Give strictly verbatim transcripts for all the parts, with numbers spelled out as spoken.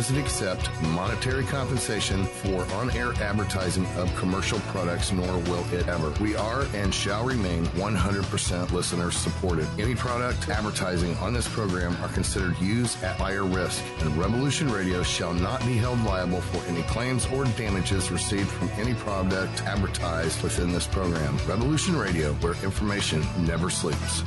doesn't accept monetary compensation for on-air advertising of commercial products, nor will it ever. We are and shall remain one hundred percent listener supported. Any product advertising on this program are considered used at higher risk, and Revolution Radio shall not be held liable for any claims or damages received from any product advertised within this program. Revolution Radio, where information never sleeps.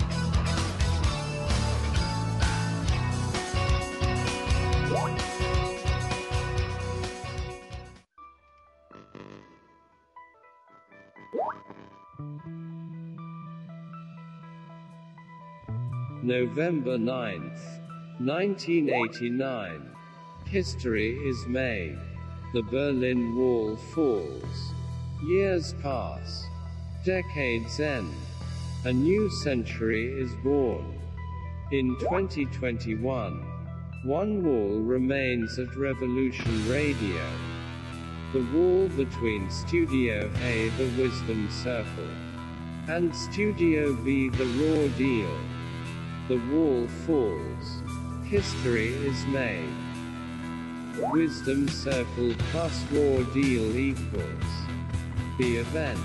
November ninth, nineteen eighty-nine. History is made. The Berlin Wall falls. Years pass. Decades end. A new century is born. In twenty twenty-one, one wall remains at Revolution Radio. The wall between Studio A, the Wisdom Circle, and Studio B, the Raw Deal. The wall falls. History is made. Wisdom Circle plus Raw Deal equals the event.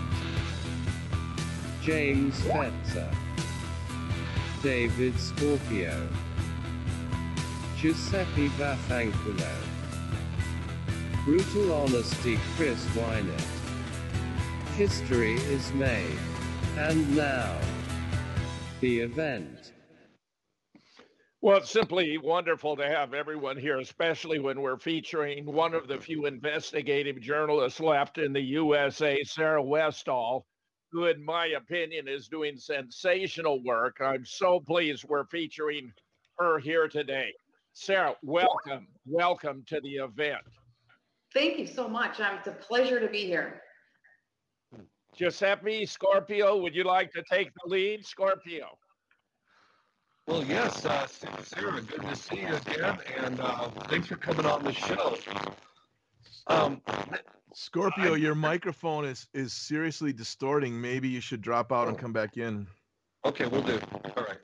James Fetzer, David Scorpio, Giuseppe Vaffanculo, Brutal Honesty Chris Wynett. History is made. And now, the event. Well, it's simply wonderful to have everyone here, especially when we're featuring one of the few investigative journalists left in the U S A, Sarah Westall, who, in my opinion, is doing sensational work. I'm so pleased we're featuring her here today. Sarah, welcome. Welcome to the event. Thank you so much. Um, it's a pleasure to be here. Giuseppe, Scorpio, would you like to take the lead? Scorpio. Well, yes, uh, Sarah, good to see you again, and uh, thanks for coming on the show. Um, Scorpio, your microphone is, is seriously distorting. Maybe you should drop out and come back in. Okay, we'll do. All right.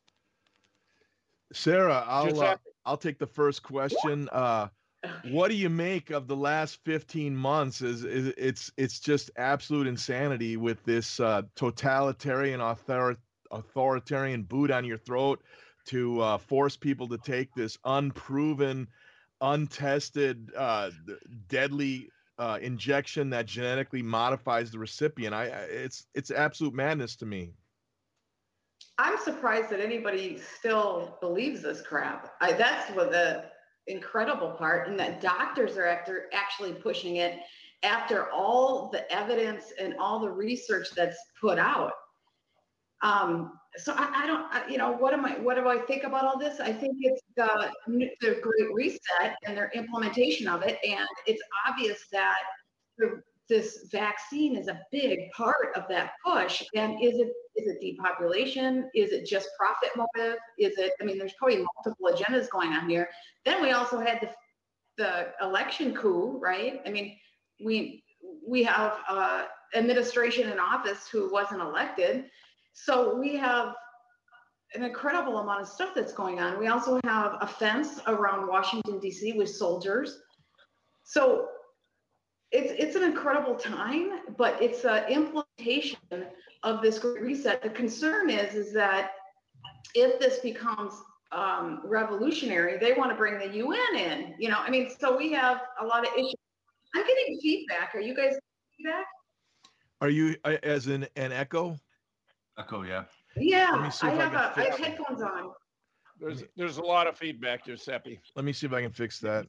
Sarah, I'll uh, I'll take the first question. Uh, what do you make of the last fifteen months? Is, is it's it's just absolute insanity with this uh, totalitarian author authoritarian boot on your throat to uh, force people to take this unproven, untested, uh, deadly uh, injection that genetically modifies the recipient. I, I it's it's absolute madness to me. I'm surprised that anybody still believes this crap. I, that's what the incredible part, and that doctors are after actually pushing it after all the evidence and all the research that's put out. Um, so I, I don't, I, you know, what am I, what do I think about all this? I think it's the, the Great Reset and their implementation of it. And it's obvious that the, this vaccine is a big part of that push. And is it, is it depopulation? Is it just profit motive? Is it, I mean, there's probably multiple agendas going on here. Then we also had the, the election coup, right? I mean, we, we have uh administration in office who wasn't elected. So we have an incredible amount of stuff that's going on. We also have a fence around Washington, D C with soldiers. So it's it's an incredible time, but it's an implementation of this Great Reset. The concern is, is that if this becomes um, revolutionary, they want to bring the U N in. You know, I mean, so we have a lot of issues. I'm getting feedback. Are you guys getting feedback? Are you uh, as in an echo? Echo, yeah. Yeah, I, I I have a, I have headphones on. There's there's a lot of feedback, Giuseppe. Let me see if I can fix that.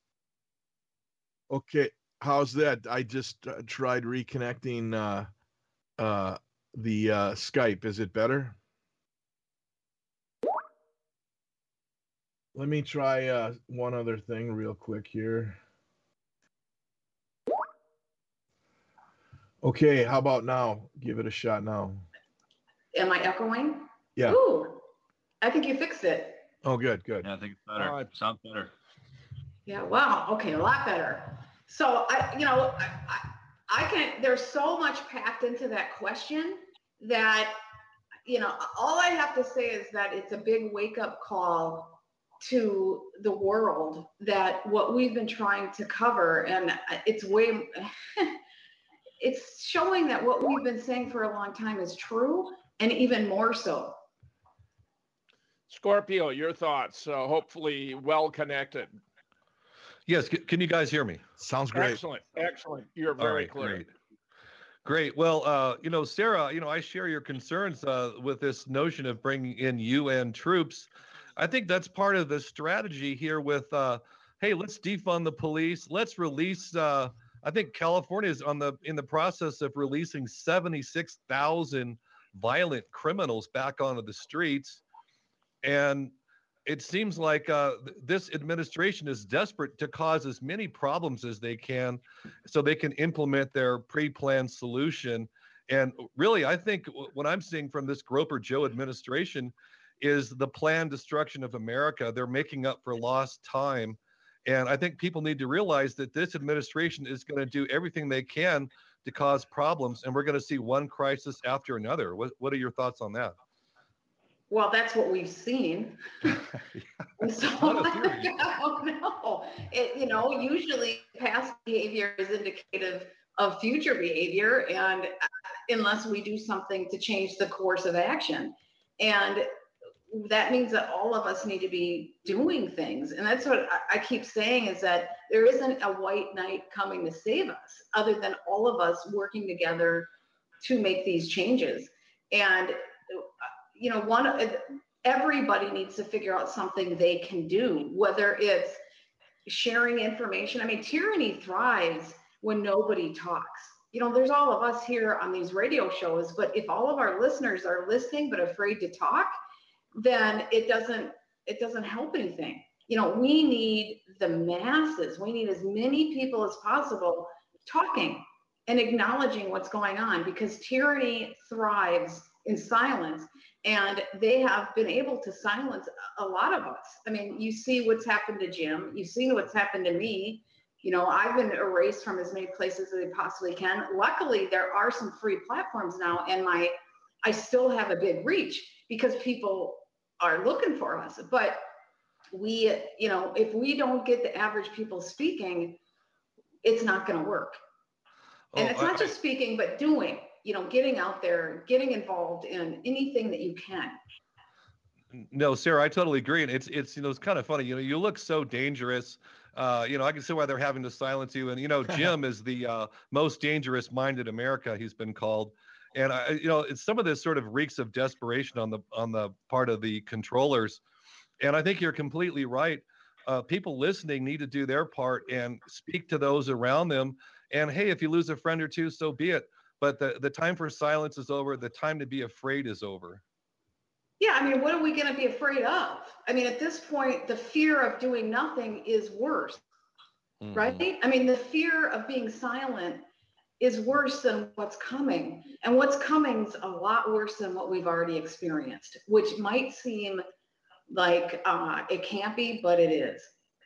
Okay, how's that? I just uh, tried reconnecting uh, uh, the uh, Skype. Is it better? Let me try uh, one other thing real quick here. Okay, how about now? Give it a shot now. Am I echoing? Yeah. Ooh, I think you fixed it. Oh, good, good. Yeah, I think it's better. Uh, Sounds better. Yeah, wow. Okay, a lot better. So I, you know, I, I, I can, there's so much packed into that question that, you know, all I have to say is that it's a big wake up call to the world that what we've been trying to cover, and it's way, it's showing that what we've been saying for a long time is true, and even more so. Scorpio, your thoughts, uh, hopefully well connected. Yes, can you guys hear me? Sounds great. Excellent, excellent. You're very right, clear. Great. Great. Well, uh, you know, Sarah, you know, I share your concerns uh, with this notion of bringing in U N troops. I think that's part of the strategy here with, uh, hey, let's defund the police. Let's release, uh, I think California is on the in the process of releasing seventy-six thousand violent criminals back onto the streets. And it seems like uh, th- this administration is desperate to cause as many problems as they can so they can implement their pre-planned solution. And really, I think w- what I'm seeing from this Groper Joe administration is the planned destruction of America. They're making up for lost time. And I think people need to realize that this administration is going to do everything they can to cause problems. And we're going to see one crisis after another. What, what are your thoughts on that? Well, that's what we've seen. And so I don't know. It, you know, usually past behavior is indicative of future behavior, and unless we do something to change the course of action. And that means that all of us need to be doing things. And that's what I keep saying, is that there isn't a white knight coming to save us, other than all of us working together to make these changes. And you know, one, everybody needs to figure out something they can do, whether it's sharing information. I mean, tyranny thrives when nobody talks. You know, there's all of us here on these radio shows, but if all of our listeners are listening but afraid to talk, then it doesn't, it doesn't help anything. You know, we need the masses. We need as many people as possible talking and acknowledging what's going on, because tyranny thrives in silence. And they have been able to silence a lot of us. I mean, you see what's happened to Jim. You've seen what's happened to me. You know, I've been erased from as many places as I possibly can. Luckily, there are some free platforms now, and my, I still have a big reach because people are looking for us. But we, you know, if we don't get the average people speaking, it's not going to work. And oh, it's not I, just speaking, but doing. You know, getting out there, getting involved in anything that you can. No, Sarah, I totally agree. And it's, it's, you know, it's kind of funny, you know, you look so dangerous. Uh, you know, I can see why they're having to silence you. And, you know, Jim is the uh, most dangerous mind in America, he's been called. And, I, you know, it's some of this sort of reeks of desperation on the, on the part of the controllers. And I think you're completely right. Uh, people listening need to do their part and speak to those around them. And hey, if you lose a friend or two, so be it. But the, the time for silence is over. The time to be afraid is over. Yeah, I mean, what are we going to be afraid of? I mean, at this point, the fear of doing nothing is worse, mm-hmm. right? I mean, the fear of being silent is worse than what's coming. And what's coming is a lot worse than what we've already experienced, which might seem like uh, it can't be, but it is.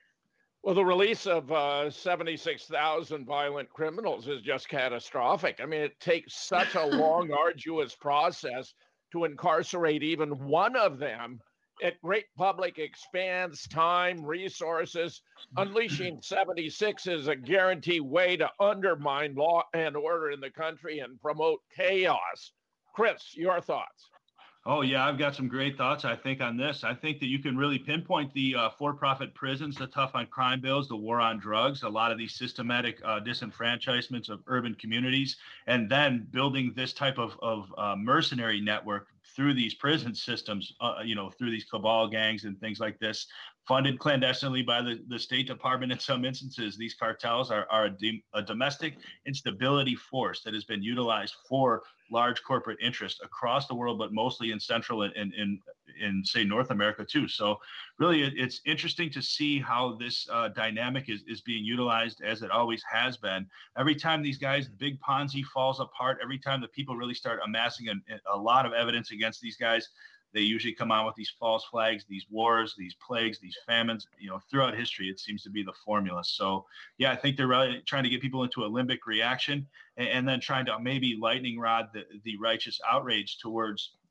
Well, the release of uh, seventy-six thousand violent criminals is just catastrophic. I mean, it takes such a long, arduous process to incarcerate even one of them. At great public expense, time, resources. Unleashing seventy-six is a guaranteed way to undermine law and order in the country and promote chaos. Chris, your thoughts? Oh, yeah, I've got some great thoughts, I think, on this. I think that you can really pinpoint the uh, for-profit prisons, the tough on crime bills, the war on drugs, a lot of these systematic uh, disenfranchisements of urban communities, and then building this type of, of uh, mercenary network through these prison systems, uh, you know, through these cabal gangs and things like this, funded clandestinely by the, the State Department in some instances. These cartels are, are a, de- a domestic instability force that has been utilized for large corporate interests across the world, but mostly in Central and in, in, in say, North America too. So really, it, it's interesting to see how this uh, dynamic is, is being utilized, as it always has been. Every time these guys, big Ponzi falls apart, every time the people really start amassing a, a lot of evidence against these guys, they usually come out with these false flags, these wars, these plagues, these famines. You know, throughout history, it seems to be the formula. So, yeah, I think they're really trying to get people into a limbic reaction, and, and then trying to maybe lightning rod the, the righteous outrage towards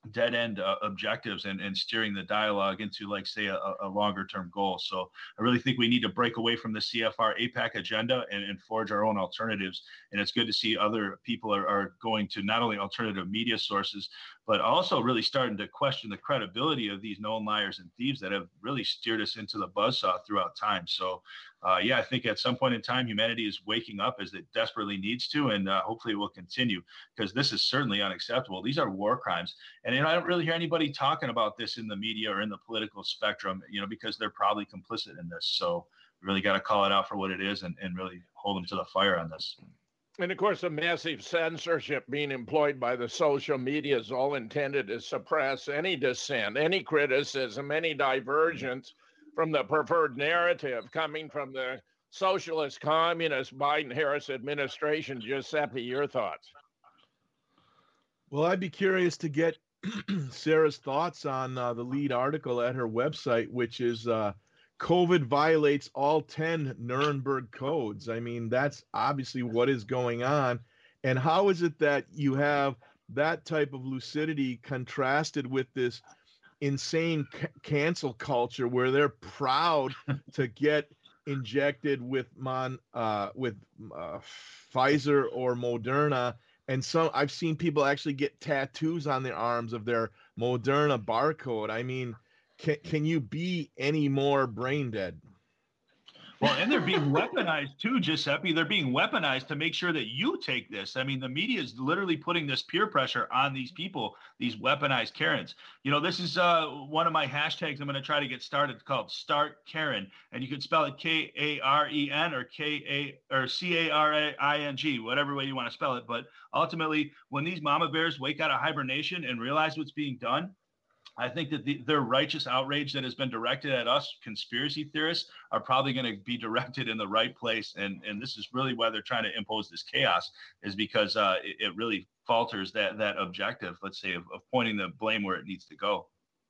dead end uh, objectives and, and steering the dialogue into, like, say, a, a longer term goal. So I really think we need to break away from the C F R A PAC agenda and, and forge our own alternatives. And it's good to see other people are, are going to not only alternative media sources, but also really starting to question the credibility of these known liars and thieves that have really steered us into the buzzsaw throughout time. So uh, yeah, I think at some point in time, humanity is waking up as it desperately needs to, and uh, hopefully it will continue, because this is certainly unacceptable. These are war crimes. And you know, I don't really hear anybody talking about this in the media or in the political spectrum, you know, because they're probably complicit in this. So we really got to call it out for what it is and, and really hold them to the fire on this. And of course, the massive censorship being employed by the social media is all intended to suppress any dissent, any criticism, any divergence from the preferred narrative coming from the socialist, communist, Biden-Harris administration. Giuseppe, your thoughts? Well, I'd be curious to get Sarah's thoughts on uh, the lead article at her website, which is uh, COVID violates all ten Nuremberg codes. I mean, that's obviously what is going on. And how is it that you have that type of lucidity contrasted with this insane c- cancel culture where they're proud to get injected with mon uh, with uh, Pfizer or Moderna? And some I've seen people actually get tattoos on their arms of their Moderna barcode. I mean, can can you be any more brain dead? Well, and they're being weaponized too, Giuseppe. They're being weaponized to make sure that you take this. I mean, the media is literally putting this peer pressure on these people, these weaponized Karens. You know, this is uh, one of my hashtags I'm going to try to get started, called Start Karen. And you can spell it K A R E N or K A or C A R I N G, whatever way you want to spell it. But ultimately, when these mama bears wake out of hibernation and realize what's being done, I think that the, their righteous outrage that has been directed at us conspiracy theorists are probably going to be directed in the right place. And, and this is really why they're trying to impose this chaos, is because uh, it, it really falters that that objective, let's say, of, of pointing the blame where it needs to go.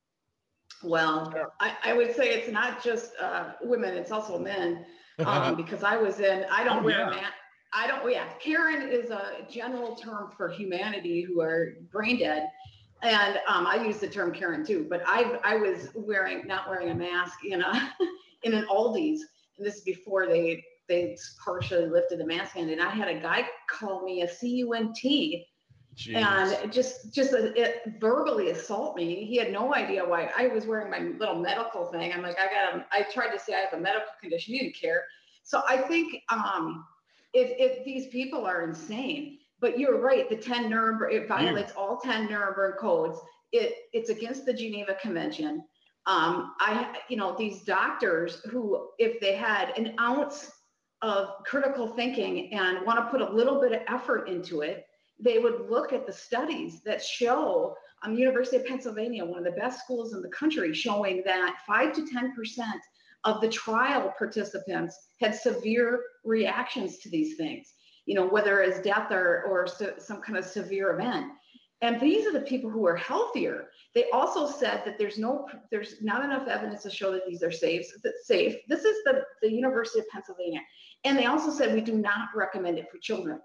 Well, I, I would say it's not just uh, women, it's also men, um, because I was in, I don't Oh, wear yeah. a mask. I don't, yeah, Karen is a general term for humanity who are brain dead. And um, I use the term Karen too, but I I was wearing, not wearing a mask in a, in an Aldi's, and this is before they, they partially lifted the mask in, and I had a guy call me a C U N T. Jeez. And just just uh, it, verbally assault me. He had no idea why. I was wearing my little medical thing. I'm like, I got a, I tried to say I have a medical condition. He didn't care. So I think um, if, if these people are insane, but you're right, the ten Nuremberg, it violates all ten Nuremberg codes. It It's against the Geneva Convention. Um, I, you know, these doctors who, if they had an ounce of critical thinking and want to put a little bit of effort into it, they would look at the studies that show, um, University of Pennsylvania, one of the best schools in the country, showing that five to ten percent of the trial participants had severe reactions to these things, you know, whether it's death or, or so, some kind of severe event. And these are the people who are healthier. They also said that there's no, there's not enough evidence to show that these are safe. That safe. This is the, the University of Pennsylvania. And they also said we do not recommend it for children.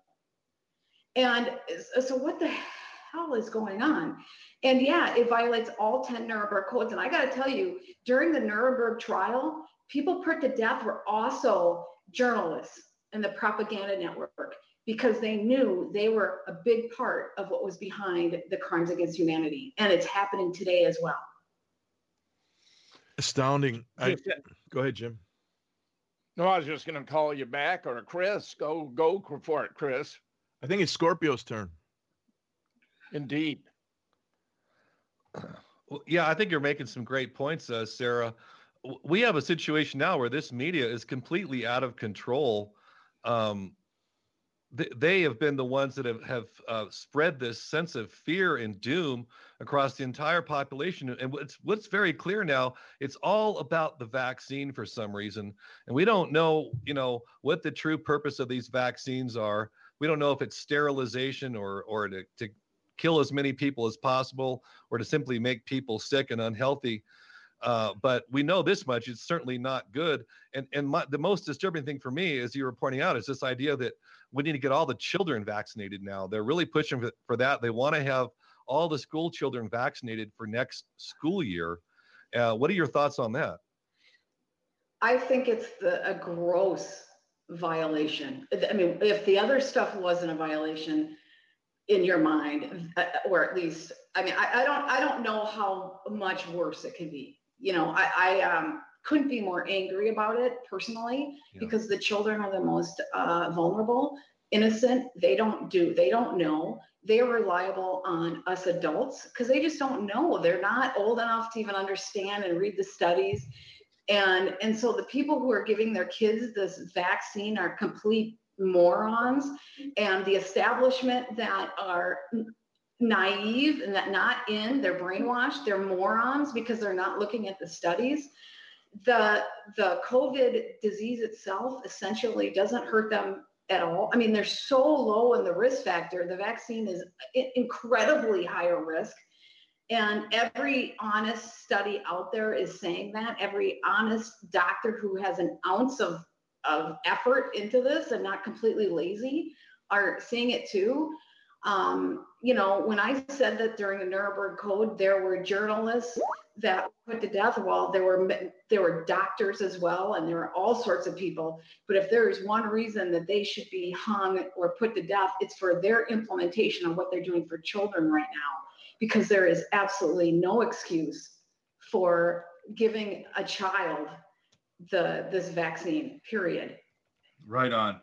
And so what the hell is going on? And yeah, it violates all ten Nuremberg codes. And I got to tell you, during the Nuremberg trial, people put to death were also journalists and the propaganda network, because they knew they were a big part of what was behind the crimes against humanity. And it's happening today as well. Astounding. I, go ahead, Jim. No, I was just going to call you back, or Chris. Go, go for it, Chris. I think it's Scorpio's turn. Indeed. Well, yeah, I think you're making some great points, uh, Sarah. W- We have a situation now where this media is completely out of control. Um, th- they have been the ones that have, have uh, spread this sense of fear and doom across the entire population. And what's, what's very clear now, it's all about the vaccine for some reason. And we don't know, you know, what the true purpose of these vaccines are. We don't know if it's sterilization or or to, to kill as many people as possible, or to simply make people sick and unhealthy. Uh, but we know this much: it's certainly not good. And and my, the most disturbing thing for me, as you were pointing out, is this idea that we need to get all the children vaccinated now. They're really pushing for, for that. They want to have all the school children vaccinated for next school year. Uh, what are your thoughts on that? I think it's the, a gross violation. I mean, if the other stuff wasn't a violation in your mind, or at least, I mean, I, I don't, I don't know how much worse it could be. You know, I, I um, couldn't be more angry about it personally, yeah. because the children are the most uh, vulnerable, innocent. They don't do, they don't know. They're reliable on us adults because they just don't know. They're not old enough to even understand and read the studies. And, and so the people who are giving their kids this vaccine are complete morons, and the establishment that are naive and that not in, they're brainwashed, they're morons because they're not looking at the studies. The, the COVID disease itself essentially doesn't hurt them at all. I mean, they're so low in the risk factor. The vaccine is incredibly higher risk. And every honest study out there is saying that. Every honest doctor who has an ounce of, of effort into this and not completely lazy are seeing it too. Um, you know, when I said that during the Nuremberg Code, there were journalists that were put to death, well, there were, there were doctors as well, and there were all sorts of people. But if there is one reason that they should be hung or put to death, it's for their implementation of what they're doing for children right now. Because there is absolutely no excuse for giving a child the this vaccine, period. Right on.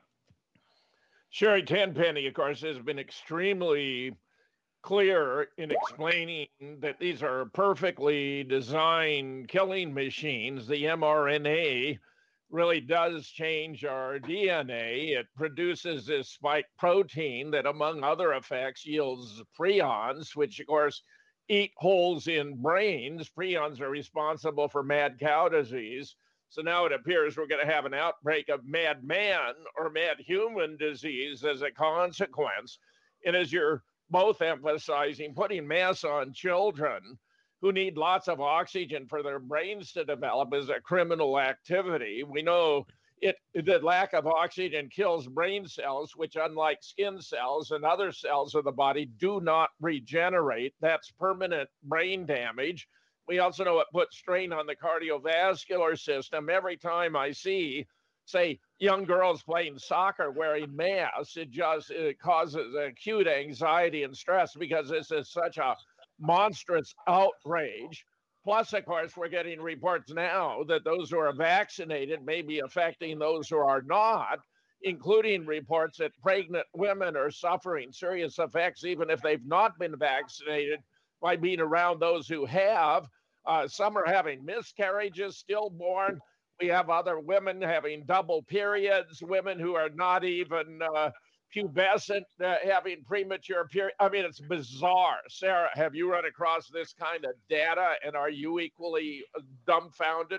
Sherry Tenpenny, of course, has been extremely clear in explaining that these are perfectly designed killing machines. The mRNA really does change our D N A. It produces this spike protein that, among other effects, yields prions, which, of course, eat holes in brains. Prions are responsible for mad cow disease. So now it appears we're going to have an outbreak of mad man or mad human disease as a consequence. And as you're both emphasizing, putting mass on children who need lots of oxygen for their brains to develop is a criminal activity. We know it, the lack of oxygen kills brain cells, which, unlike skin cells and other cells of the body, do not regenerate. That's permanent brain damage. We also know it puts strain on the cardiovascular system. Every time I see, say, young girls playing soccer wearing masks, it just it causes acute anxiety and stress because this is such a monstrous outrage. Plus, of course, we're getting reports now that those who are vaccinated may be affecting those who are not, including reports that pregnant women are suffering serious effects even if they've not been vaccinated by being around those who have. Uh, some are having miscarriages, stillborn. We have other women having double periods, women who are not even uh, pubescent, uh, having premature period. I mean, it's bizarre. Sarah, have you run across this kind of data, and are you equally dumbfounded?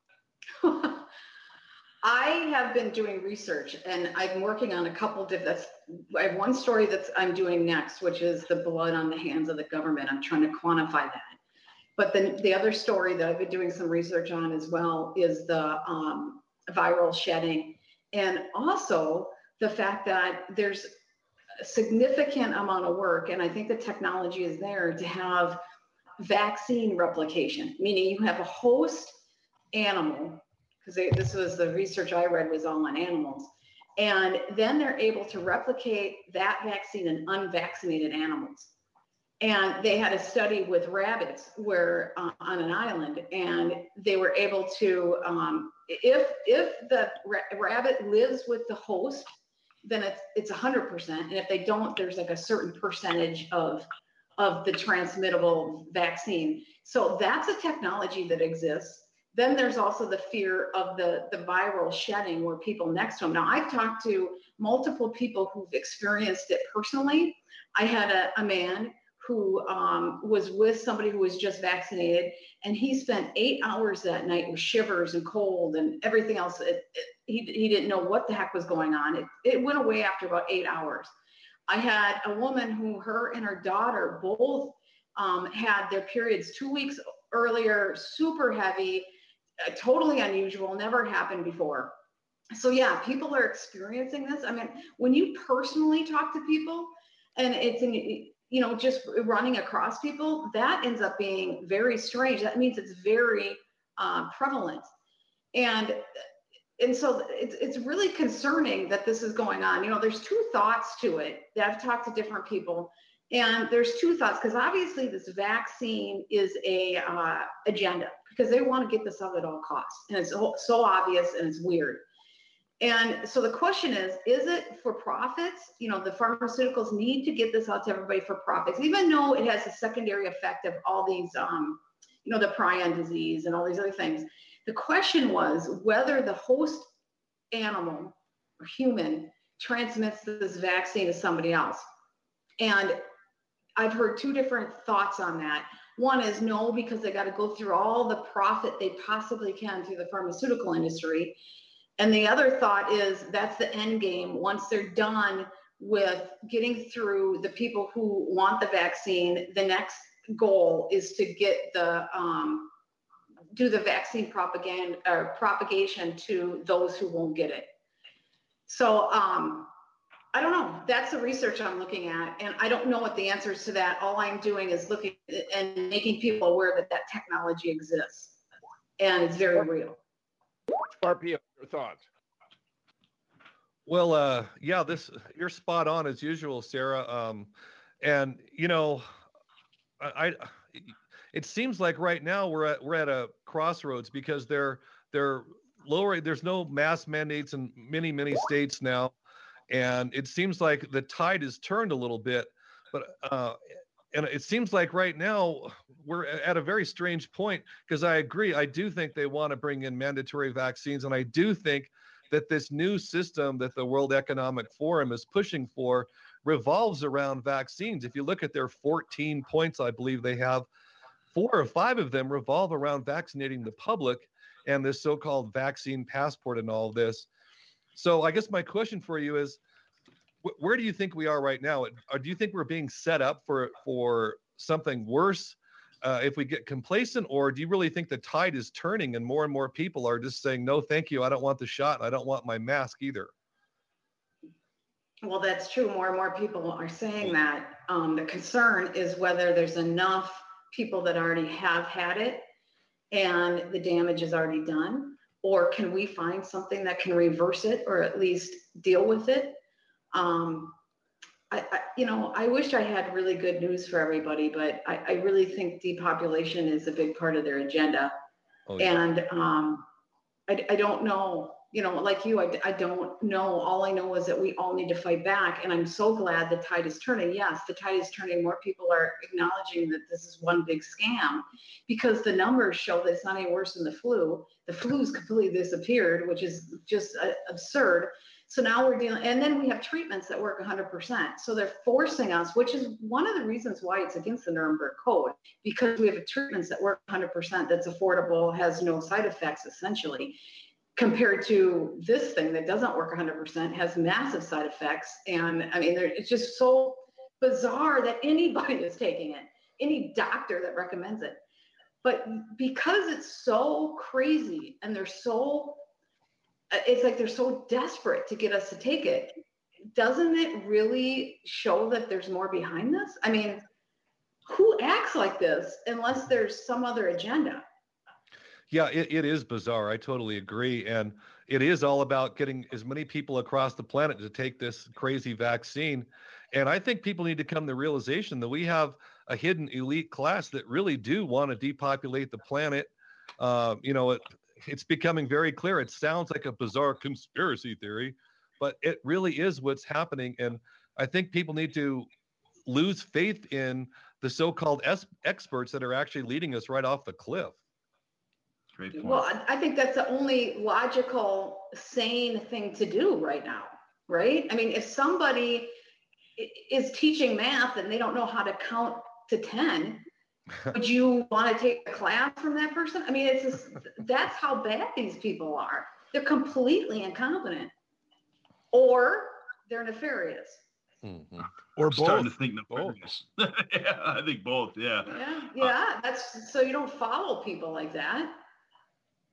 I have been doing research, and I'm working on a couple of different, I have one story that I'm doing next, which is the blood on the hands of the government. I'm trying to quantify that. But then the other story that I've been doing some research on as well is the um, viral shedding. And also the fact that there's a significant amount of work, and I think the technology is there to have vaccine replication, meaning you have a host animal, because this was the research I read was all on animals. And then they're able to replicate that vaccine in unvaccinated animals. And they had a study with rabbits where uh, on an island, and they were able to, um, if if the ra rabbit lives with the host, then it's it's one hundred percent. And if they don't, there's like a certain percentage of, of the transmittable vaccine. So that's a technology that exists. Then there's also the fear of the, the viral shedding where people next to them. Now, I've talked to multiple people who've experienced it personally. I had a, a man who um, was with somebody who was just vaccinated, and he spent eight hours that night with shivers and cold and everything else. It, it, he, he didn't know what the heck was going on. It, it went away after about eight hours. I had a woman who, her and her daughter both um, had their periods two weeks earlier, super heavy, uh, totally unusual, never happened before. So yeah, people are experiencing this. I mean, when you personally talk to people, and it's in, you know, just running across people, that ends up being very strange. That means it's very uh, prevalent. And and so it's, it's really concerning that this is going on. You know, there's two thoughts to it that I've talked to different people. And there's two thoughts, because obviously this vaccine is a uh, agenda, because they want to get this out at all costs. And it's so, so obvious and it's weird. And so the question is, is it for profits? You know, the pharmaceuticals need to get this out to everybody for profits, even though it has a secondary effect of all these, um, you know, the prion disease and all these other things. The question was whether the host animal or human transmits this vaccine to somebody else. And I've heard two different thoughts on that. One is no, because they got to go through all the profit they possibly can through the pharmaceutical industry. And the other thought is that's the end game. Once they're done with getting through the people who want the vaccine, the next goal is to get the, um, do the vaccine propaganda or propagation to those who won't get it. So um, I don't know. That's the research I'm looking at. And I don't know what the answers to that. All I'm doing is looking and making people aware that that technology exists and it's very real. Scorpio, your thoughts? Well, uh, yeah, this you're spot on as usual, Sarah. Um, and you know, I, I it seems like right now we're at we're at a crossroads, because they're they're lowering. There's no mask mandates in many many states now, and it seems like the tide has turned a little bit. But uh, and it seems like right now we're at a very strange point, because I agree. I do think they want to bring in mandatory vaccines, and I do think that this new system that the World Economic Forum is pushing for revolves around vaccines. If you look at their fourteen points, I believe they have, four or five of them revolve around vaccinating the public and this so-called vaccine passport and all this. So I guess my question for you is, wh- where do you think we are right now? Or do you think we're being set up for, for something worse uh, if we get complacent, or do you really think the tide is turning and more and more people are just saying, no, thank you, I don't want the shot, and I don't want my mask either? Well, that's true. More and more people are saying that. Um, the concern is whether there's enough people that already have had it and the damage is already done, or can we find something that can reverse it or at least deal with it? Um, I, I, you know, I wish I had really good news for everybody, but I, I really think depopulation is a big part of their agenda. Oh, yeah. And um, I, I don't know, you know, like you, I, I don't know. All I know is that we all need to fight back. And I'm so glad the tide is turning. Yes, the tide is turning. More people are acknowledging that this is one big scam, because the numbers show that it's not any worse than the flu. The flu's completely disappeared, which is just uh, absurd. So now we're dealing, and then we have treatments that work one hundred percent. So they're forcing us, which is one of the reasons why it's against the Nuremberg Code, because we have treatments that work one hundred percent, that's affordable, has no side effects essentially, compared to this thing that doesn't work one hundred percent, has massive side effects. And I mean, it's just so bizarre that anybody is taking it, any doctor that recommends it. But because it's so crazy and they're so, it's like they're so desperate to get us to take it, doesn't it really show that there's more behind this? I mean, who acts like this unless there's some other agenda? Yeah, it, it is bizarre. I totally agree. And it is all about getting as many people across the planet to take this crazy vaccine. And I think people need to come to the realization that we have a hidden elite class that really do want to depopulate the planet. Uh, you know, it, it's becoming very clear. It sounds like a bizarre conspiracy theory, but it really is what's happening. And I think people need to lose faith in the so-called es- experts that are actually leading us right off the cliff. Great point. Well, I, I think that's the only logical, sane thing to do right now, right? I mean, if somebody is teaching math and they don't know how to count to ten, would you want to take a class from that person? I mean, it's just, that's how bad these people are. They're completely incompetent, or they're nefarious. Mm-hmm. Or I'm both. starting to think nefarious. Yeah, I think both. Yeah. Yeah, yeah. That's so you don't follow people like that.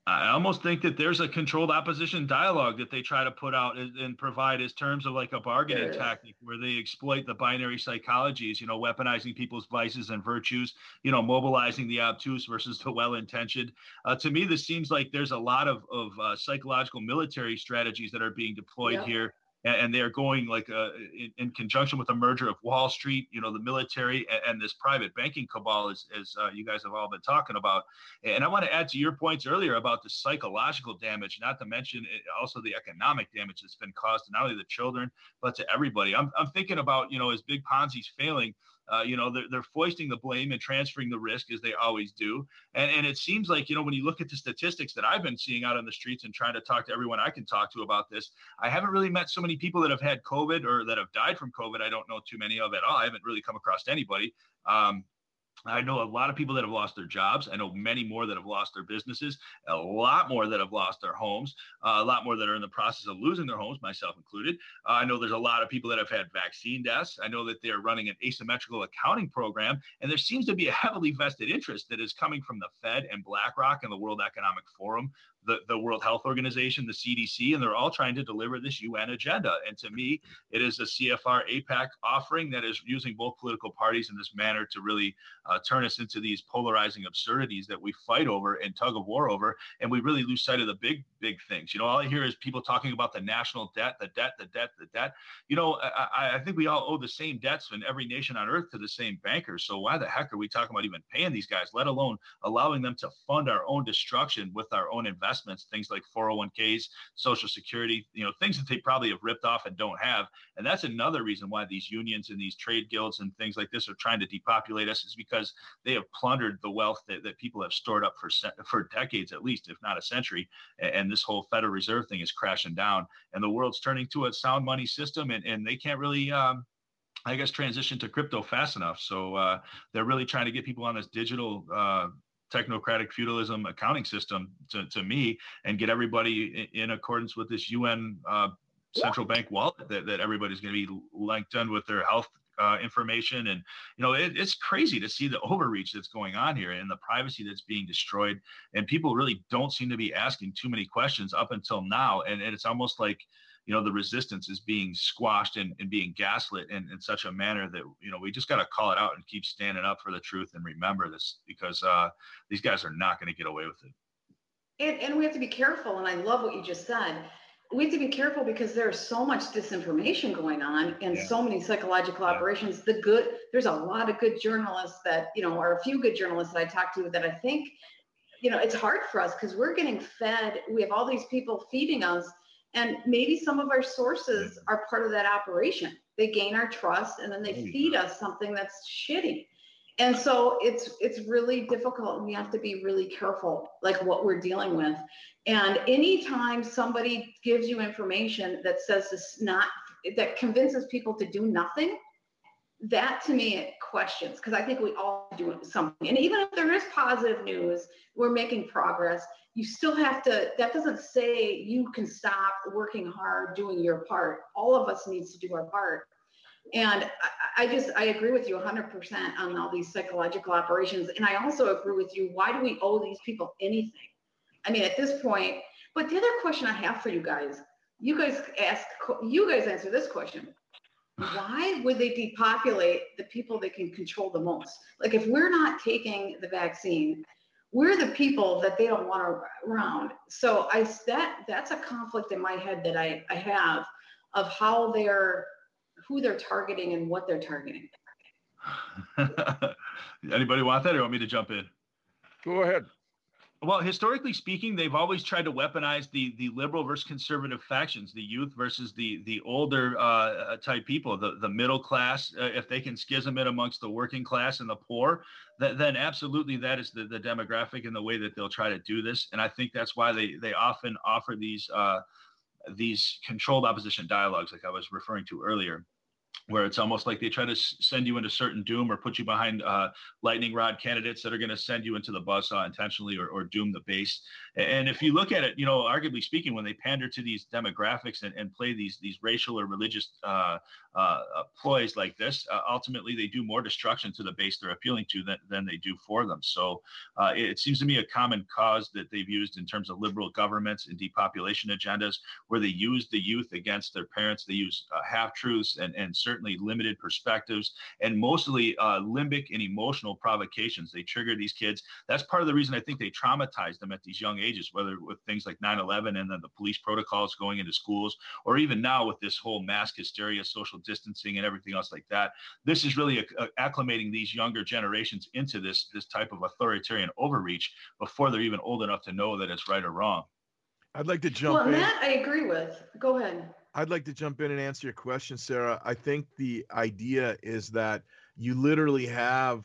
I almost think that there's a controlled opposition dialogue that they try to put out and, and provide as terms of like a bargaining tactic where they exploit the binary psychologies, you know, weaponizing people's vices and virtues, you know, mobilizing the obtuse versus the well-intentioned. Uh, to me, this seems like there's a lot of, of uh, psychological military strategies that are being deployed Yep. here. And they are going like uh, in, in conjunction with the merger of Wall Street, you know, the military and, and this private banking cabal, as, as uh, you guys have all been talking about. And I want to add to your points earlier about the psychological damage, not to mention also the economic damage that's been caused to not only the children, but to everybody. I'm, I'm thinking about, you know, as Big Ponzi's failing, Uh, you know, they're, they're foisting the blame and transferring the risk as they always do. And, and it seems like, you know, when you look at the statistics that I've been seeing out on the streets and trying to talk to everyone I can talk to about this, I haven't really met so many people that have had COVID or that have died from COVID. I don't know too many of at all. I haven't really come across anybody. Um, I know a lot of people that have lost their jobs. I know many more that have lost their businesses, a lot more that have lost their homes, uh, a lot more that are in the process of losing their homes, myself included. Uh, I know there's a lot of people that have had vaccine deaths. I know that they're running an asymmetrical accounting program, and there seems to be a heavily vested interest that is coming from the Fed and BlackRock and the World Economic Forum, the, the World Health Organization, the C D C, and they're all trying to deliver this U N agenda. And to me, it is a C F R APAC offering that is using both political parties in this manner to really uh, turn us into these polarizing absurdities that we fight over and tug of war over. And we really lose sight of the big, big things. You know, all I hear is people talking about the national debt, the debt, the debt, the debt. You know, I, I think we all owe the same debts in every nation on earth to the same bankers. So why the heck are we talking about even paying these guys, let alone allowing them to fund our own destruction with our own investments, things like four oh one k's, Social Security, you know, things that they probably have ripped off and don't have. And that's another reason why these unions and these trade guilds and things like this are trying to depopulate us, is because they have plundered the wealth that, that people have stored up for for decades, at least, if not a century. And this whole Federal Reserve thing is crashing down, and the world's turning to a sound money system, and, and they can't really, um, I guess, transition to crypto fast enough. So uh, they're really trying to get people on this digital uh, technocratic feudalism accounting system to, to me, and get everybody in, in accordance with this U N uh, central bank wallet that, that everybody's going to be linked in with their health uh, information. And, you know, it, it's crazy to see the overreach that's going on here and the privacy that's being destroyed. And people really don't seem to be asking too many questions up until now. And, and it's almost like, you know, the resistance is being squashed and, and being gaslit in, in such a manner that, you know, we just got to call it out and keep standing up for the truth and remember this, because uh, these guys are not going to get away with it. And, and we have to be careful. And I love what you just said. We have to be careful because there's so much disinformation going on and yeah. so many psychological yeah. operations. The good, there's a lot of good journalists that, you know, or a few good journalists that I talk to that I think, you know, it's hard for us because we're getting fed. We have all these people feeding us. And maybe some of our sources are part of that operation. They gain our trust and then they feed us something that's shitty. And so it's it's really difficult, and we have to be really careful, like what we're dealing with. And anytime somebody gives you information that says this not, that convinces people to do nothing, that to me it questions, because I think we all do something. And even if there is positive news, we're making progress. You still have to, that doesn't say you can stop working hard, doing your part. All of us needs to do our part. And I, I just, I agree with you one hundred percent on all these psychological operations. And I also agree with you, why do we owe these people anything? I mean, at this point, but the other question I have for you guys, you guys ask, you guys answer this question. Why would they depopulate the people that can control the most? Like if we're not taking the vaccine, we're the people that they don't want around. So I that that's a conflict in my head that I, I have of how they're, who they're targeting and what they're targeting. Anybody want that, or want me to jump in? Go ahead. Well, historically speaking, they've always tried to weaponize the the liberal versus conservative factions, the youth versus the the older uh, type people, the, the middle class. Uh, if they can schism it amongst the working class and the poor, th- then absolutely that is the, the demographic and the way that they'll try to do this. And I think that's why they they often offer these uh, these controlled opposition dialogues, like I was referring to earlier. where it's almost like they try to s- send you into certain doom or put you behind uh, lightning rod candidates that are going to send you into the buzzsaw intentionally or, or doom the base. And if you look at it, you know, arguably speaking, when they pander to these demographics and, and play these these racial or religious uh, uh, ploys like this, uh, ultimately they do more destruction to the base they're appealing to than, than they do for them. So uh, it, it seems to me a common cause that they've used in terms of liberal governments and depopulation agendas, where they use the youth against their parents. They use uh, half-truths and, and certainly limited perspectives, and mostly uh, limbic and emotional provocations. They trigger these kids. That's part of the reason I think they traumatize them at these young ages, whether with things like nine eleven and then the police protocols going into schools, or even now with this whole mask hysteria, social distancing, and everything else like that. This is really a, a, acclimating these younger generations into this, this type of authoritarian overreach before they're even old enough to know that it's right or wrong. I'd like to jump well, in. Matt, I agree with. Go ahead. I'd like to jump in and answer your question, Sarah. I think the idea is that you literally have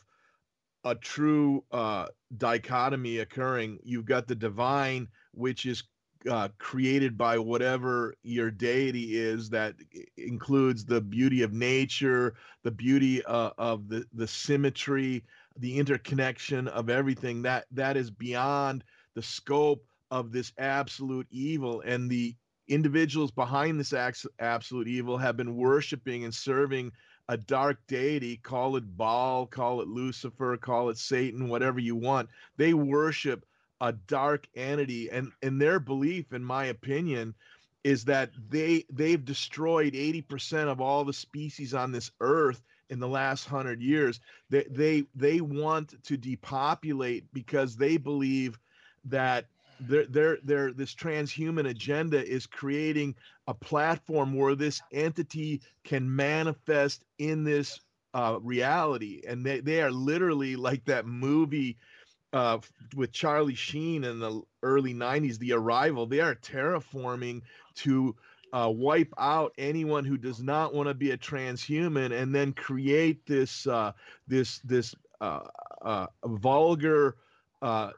a true uh, dichotomy occurring. You've got the divine, which is uh, created by whatever your deity is, that includes the beauty of nature, the beauty uh, of the, the symmetry, the interconnection of everything. That that is beyond the scope of this absolute evil, and the individuals behind this absolute evil have been worshiping and serving a dark deity. Call it Baal, call it Lucifer, call it Satan, whatever you want. They worship a dark entity, and and their belief, in my opinion, is that they they've destroyed eighty percent of all the species on this earth in the last hundred years. They they they want to depopulate because they believe that Their, their, their, this transhuman agenda is creating a platform where this entity can manifest in this uh, reality. And they, they are literally like that movie uh, with Charlie Sheen in the early nineties, The Arrival. They are terraforming to uh, wipe out anyone who does not want to be a transhuman, and then create this, uh, this, this uh, uh, vulgar, uh,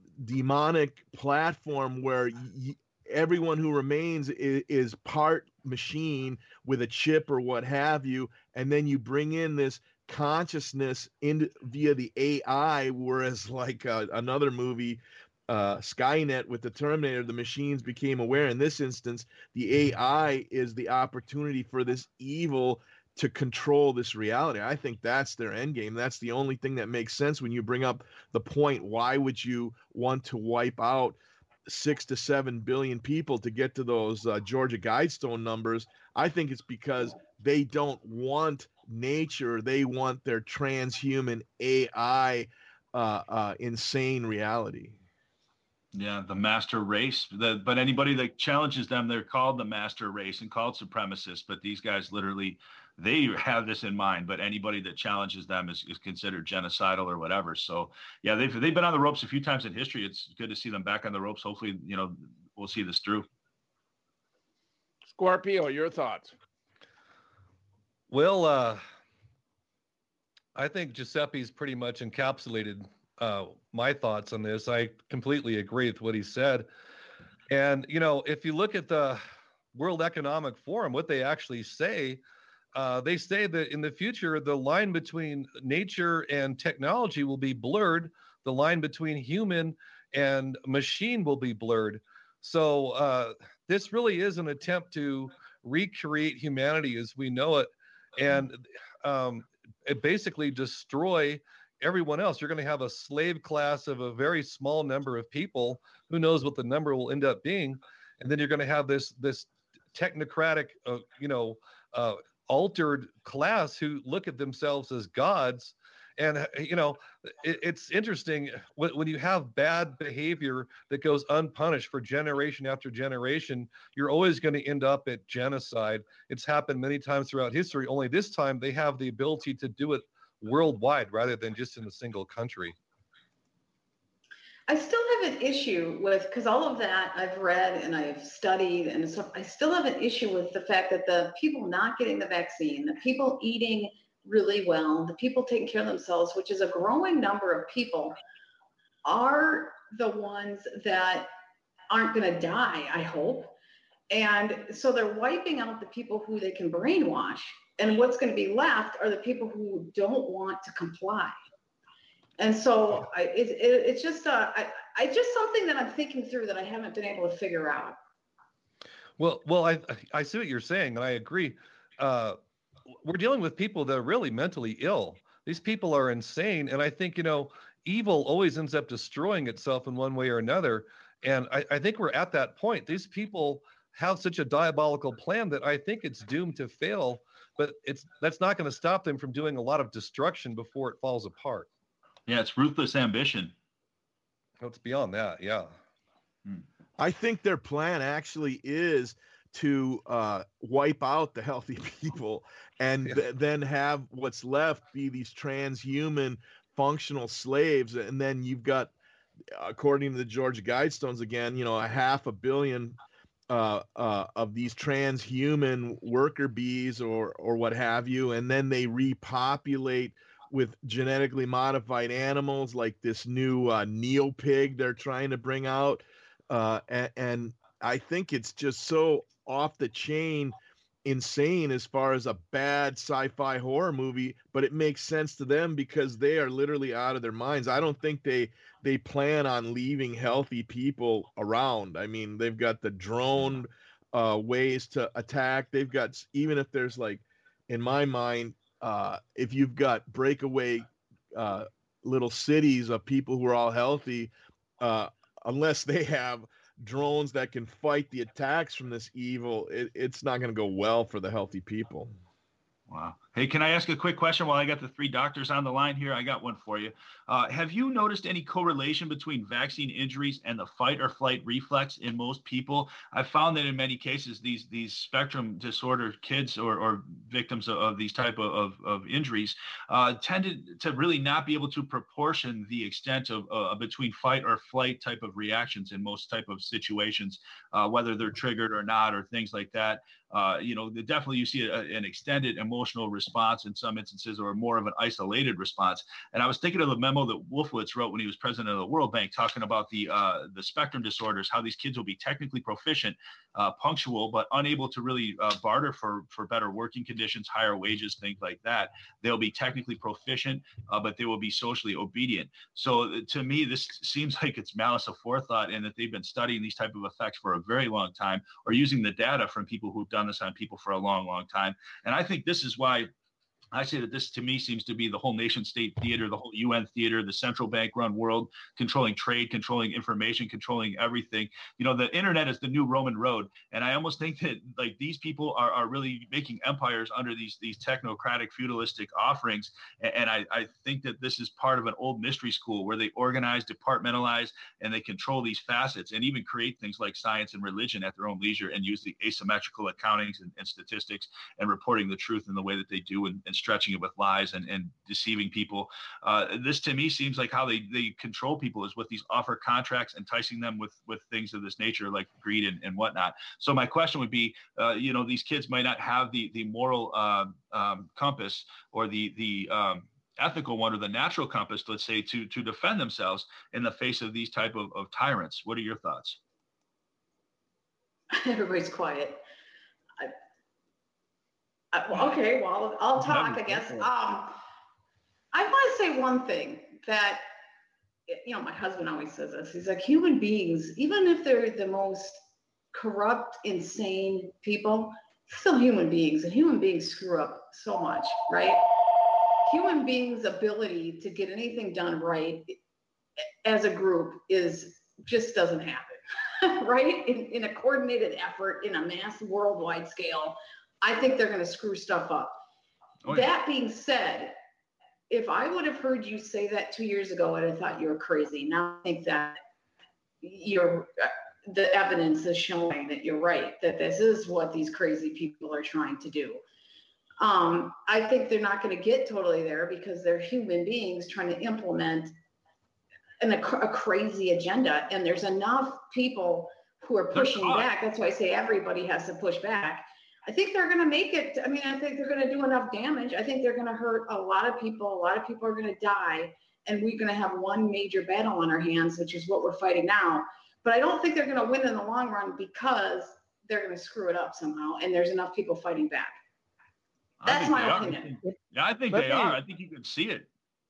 demonic platform where y- everyone who remains is, is part machine with a chip or what have you, and then you bring in this consciousness in via the A I, whereas like uh, another movie, uh, Skynet with the Terminator, the machines became aware. In this instance, the A I is the opportunity for this evil to control this reality. I think that's their end game. That's the only thing that makes sense when you bring up the point. Why would you want to wipe out six to seven billion people to get to those uh, Georgia Guidestone numbers? I think it's because they don't want nature. They want their transhuman A I uh, uh, insane reality. Yeah, the master race. The, but anybody that challenges them, they're called the master race and called supremacists. But these guys literally, they have this in mind. But anybody that challenges them is, is considered genocidal or whatever. So yeah, they've they've been on the ropes a few times in history. It's good to see them back on the ropes. Hopefully, you know, we'll see this through. Scorpio, your thoughts? Well, uh, I think Giuseppe's pretty much encapsulated uh, my thoughts on this. I completely agree with what he said. And, you know, if you look at the World Economic Forum, what they actually say, uh, they say that in the future, the line between nature and technology will be blurred. The line between human and machine will be blurred. So uh, this really is an attempt to recreate humanity as we know it, and um, it basically destroy everyone else. You're going to have a slave class of a very small number of people. Who knows what the number will end up being? And then you're going to have this this technocratic, uh, you know, uh, altered class who look at themselves as gods. And, you know, it, it's interesting when, when you have bad behavior that goes unpunished for generation after generation, you're always going to end up at genocide. It's happened many times throughout history, only this time they have the ability to do it worldwide rather than just in a single country. I still have an issue with, because all of that I've read and I've studied and stuff, I still have an issue with the fact that the people not getting the vaccine, the people eating really well, the people taking care of themselves, which is a growing number of people, are the ones that aren't going to die, I hope. And so they're wiping out the people who they can brainwash. And what's going to be left are the people who don't want to comply. And so I, it, it, it's just, uh, I, I just something that I'm thinking through that I haven't been able to figure out. Well, well, I I see what you're saying, and I agree. Uh, we're dealing with people that are really mentally ill. These people are insane, and I think, you know, evil always ends up destroying itself in one way or another. And I, I think we're at that point. These people have such a diabolical plan that I think it's doomed to fail. But it's that's not going to stop them from doing a lot of destruction before it falls apart. Yeah, it's ruthless ambition. Oh, it's beyond that, yeah. I think their plan actually is to uh, wipe out the healthy people and Yeah. th- then have what's left be these transhuman functional slaves. And then you've got, according to the Georgia Guidestones, again, you know, a half a billion uh, uh, of these transhuman worker bees or or what have you, and then they repopulate with genetically modified animals like this new uh, Neopig they're trying to bring out. Uh, and, and I think it's just so off the chain insane as far as a bad sci-fi horror movie, but it makes sense to them because they are literally out of their minds. I don't think they they plan on leaving healthy people around. I mean, they've got the drone uh, ways to attack. They've got, even if there's like, in my mind, uh, if you've got breakaway uh, little cities of people who are all healthy, uh, unless they have drones that can fight the attacks from this evil, it, it's not going to go well for the healthy people. Wow. Hey, can I ask a quick question while I got the three doctors on the line here? I got one for you. Uh, have you noticed any correlation between vaccine injuries and the fight or flight reflex in most people? I've found that in many cases, these these spectrum disorder kids or, or victims of, of these type of, of, of injuries uh, tended to really not be able to proportion the extent of uh, between fight or flight type of reactions in most type of situations, uh, whether they're triggered or not, or things like that. Uh, you know, definitely you see a, an extended emotional response in some instances, or more of an isolated response. And I was thinking of the memo that Wolfowitz wrote when he was president of the World Bank, talking about the uh, the spectrum disorders, how these kids will be technically proficient, uh, punctual, but unable to really uh, barter for for better working conditions, higher wages, things like that. They'll be technically proficient, uh, but they will be socially obedient. So to me, this seems like it's malice aforethought, and that they've been studying these type of effects for a very long time, or using the data from people who've done this on people for a long, long time. And I think this is why I say that this, to me, seems to be the whole nation state theater, the whole U N theater, the central bank run world, controlling trade, controlling information, controlling everything. You know, the internet is the new Roman road. And I almost think that like these people are, are really making empires under these, these technocratic feudalistic offerings. And, and I, I think that this is part of an old mystery school where they organize, departmentalize, and they control these facets, and even create things like science and religion at their own leisure, and use the asymmetrical accountings and, and statistics and reporting the truth in the way that they do, and, and stretching it with lies and, and deceiving people. Uh, this to me seems like how they, they control people is with these offer contracts, enticing them with, with things of this nature like greed and, and whatnot. So my question would be, uh, you know, these kids might not have the, the moral uh, um, compass, or the, the um, ethical one, or the natural compass, let's say, to, to defend themselves in the face of these type of, of tyrants. What are your thoughts? Everybody's quiet. I, I, well, okay, well, I'll talk, I guess. Um, I want to say one thing that, you know, my husband always says this. He's like, human beings, even if they're the most corrupt, insane people, still human beings, and human beings screw up so much, right? Human beings' ability to get anything done right as a group is just doesn't happen, right? In, in a coordinated effort, in a mass worldwide scale, I think they're going to screw stuff up. Oh, yeah. That being said, if I would have heard you say that two years ago, I'd have thought you were crazy. Now I think that you're, the evidence is showing that you're right, that this is what these crazy people are trying to do. Um, I think they're not going to get totally there because they're human beings trying to implement an, a, a crazy agenda. And there's enough people who are pushing back. That's why I say everybody has to push back. I think they're going to make it. I mean, I think they're going to do enough damage. I think they're going to hurt a lot of people. A lot of people are going to die. And we're going to have one major battle on our hands, which is what we're fighting now. But I don't think they're going to win in the long run because they're going to screw it up somehow, and there's enough people fighting back. I That's think my they are. opinion. Yeah, I think Let they me- are. I think you can see it.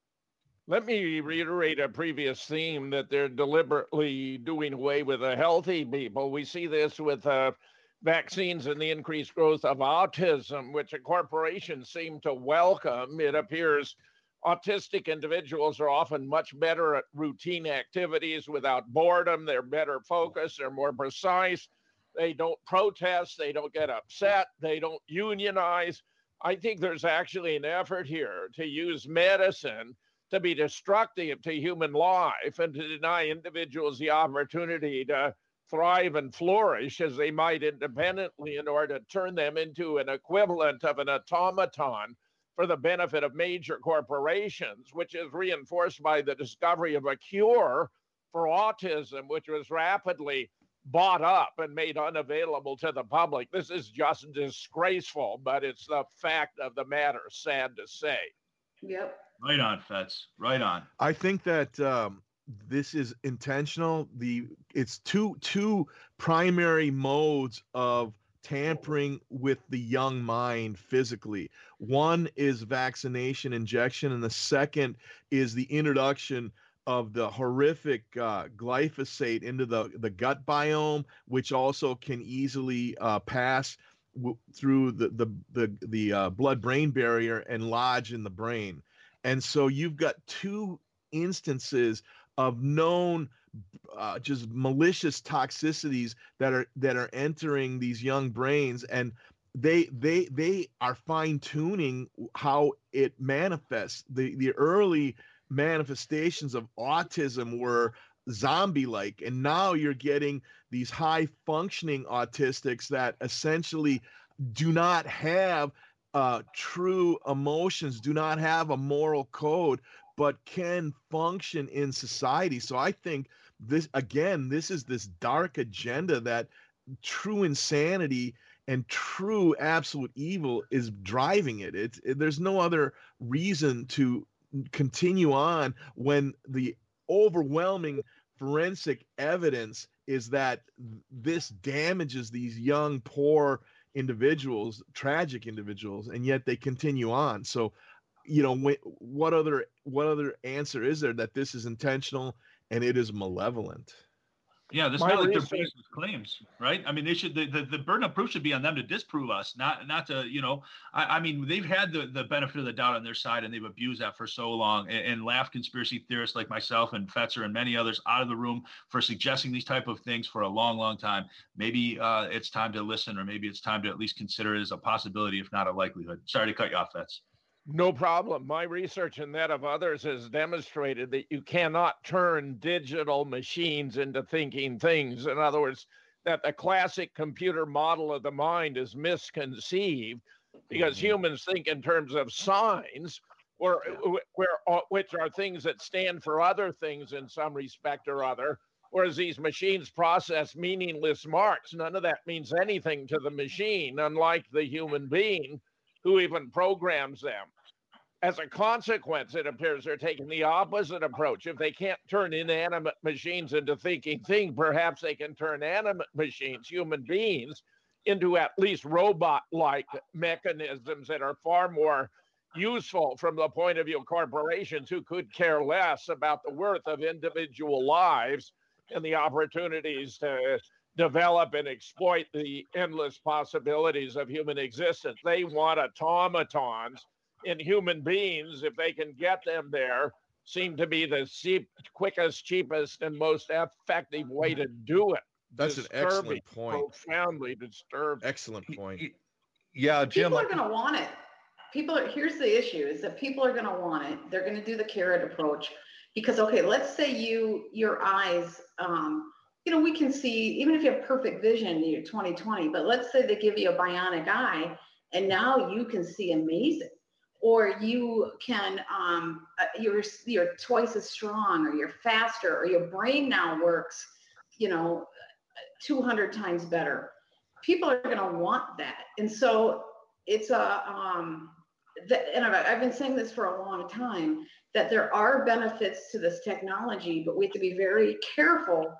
Let me reiterate a previous theme that they're deliberately doing away with the healthy people. We see this with uh, vaccines and the increased growth of autism, which corporations seem to welcome. It appears autistic individuals are often much better at routine activities without boredom. They're better focused, they're more precise. They don't protest, they don't get upset, they don't unionize. I think there's actually an effort here to use medicine to be destructive to human life and to deny individuals the opportunity to thrive and flourish as they might independently in order to turn them into an equivalent of an automaton for the benefit of major corporations, which is reinforced by the discovery of a cure for autism, which was rapidly bought up and made unavailable to the public. This is just disgraceful, but it's the fact of the matter, sad to say. Yep. Right on, Fetz. Right on. I think that um, this is intentional. The it's two two primary modes of tampering with the young mind physically. One is vaccination injection, and the second is the introduction of the horrific uh, glyphosate into the, the gut biome, which also can easily uh, pass w- through the the the, the uh, blood-brain barrier and lodge in the brain. And so you've got two instances of known uh, just malicious toxicities that are that are entering these young brains, and they they they are fine-tuning how it manifests. The the early manifestations of autism were zombie-like, and now you're getting these high-functioning autistics that essentially do not have uh, true emotions, do not have a moral code, but can function in society. So I think this, again, this is this dark agenda that true insanity and true absolute evil is driving it. It's it, there's no other reason to continue on when the overwhelming forensic evidence is that this damages these young, poor individuals, tragic individuals, and yet they continue on. So, you know, what other what other answer is there that this is intentional and it is malevolent? Yeah, this is My not like they're research- baseless claims, right? I mean, they should the, the, the burden of proof should be on them to disprove us, not not to, you know, I, I mean, they've had the, the benefit of the doubt on their side, and they've abused that for so long, and, and laughed conspiracy theorists like myself and Fetzer and many others out of the room for suggesting these type of things for a long, long time. Maybe uh, it's time to listen, or maybe it's time to at least consider it as a possibility, if not a likelihood. Sorry to cut you off, Fetz. No problem. My research and that of others has demonstrated that you cannot turn digital machines into thinking things. In other words, that the classic computer model of the mind is misconceived because Mhm. humans think in terms of signs, or where which are things that stand for other things in some respect or other, whereas these machines process meaningless marks. None of that means anything to the machine, unlike the human being who even programs them. As a consequence, it appears they're taking the opposite approach. If they can't turn inanimate machines into thinking things, perhaps they can turn animate machines, human beings, into at least robot-like mechanisms that are far more useful from the point of view of corporations who could care less about the worth of individual lives and the opportunities to develop and exploit the endless possibilities of human existence. They want automatons, and human beings, if they can get them there, seem to be the cheap, quickest, cheapest, and most effective way to do it. That's an Disturbing, excellent point. profoundly disturbing. Excellent point. Yeah, Jim. People I are going to want it. People are, here's the issue is that people are going to want it. They're going to do the carrot approach because, okay, let's say you, your eyes, um, you know, we can see, even if you have perfect vision, you're twenty twenty, but let's say they give you a bionic eye and now you can see amazing. Or you can, um, uh, you're, you're twice as strong, or you're faster, or your brain now works, you know, two hundred times better. People are going to want that. And so it's a, um, that, and I've, I've been saying this for a long time, that there are benefits to this technology, but we have to be very careful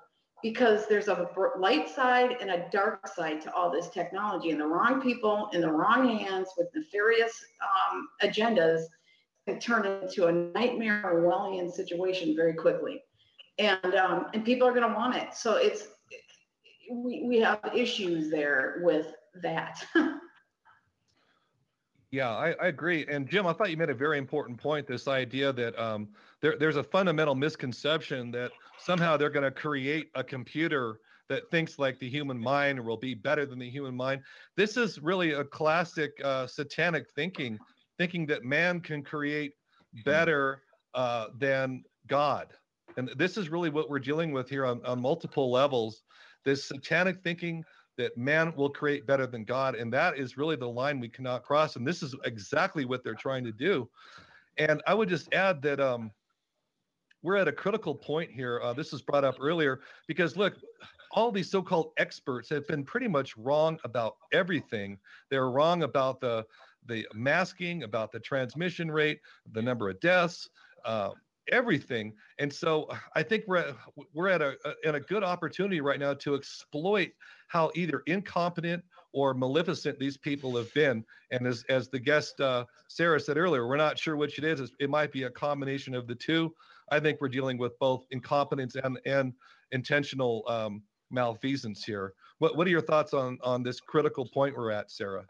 because there's a light side and a dark side to all this technology, and the wrong people in the wrong hands with nefarious um, agendas can turn into a nightmare Orwellian situation very quickly. And um, and people are going to want it. So it's we, we have issues there with that. Yeah, I, I agree. And Jim, I thought you made a very important point, this idea that um, there, there's a fundamental misconception that somehow they're going to create a computer that thinks like the human mind or will be better than the human mind. This is really a classic uh, satanic thinking, thinking that man can create better uh, than God. And this is really what we're dealing with here on, on multiple levels, this satanic thinking that man will create better than God. And that is really the line we cannot cross. And this is exactly what they're trying to do. And I would just add that um, we're at a critical point here. Uh, this was brought up earlier because look, all these so-called experts have been pretty much wrong about everything. They're wrong about the, the masking, about the transmission rate, the number of deaths, uh, everything. And so I think we're at, we're at a, a, at a good opportunity right now to exploit how either incompetent or maleficent these people have been. And as, as the guest uh, Sarah said earlier, we're not sure which it is. It might be a combination of the two. I think we're dealing with both incompetence and, and intentional um, malfeasance here. What, what are your thoughts on, on this critical point we're at, Sarah?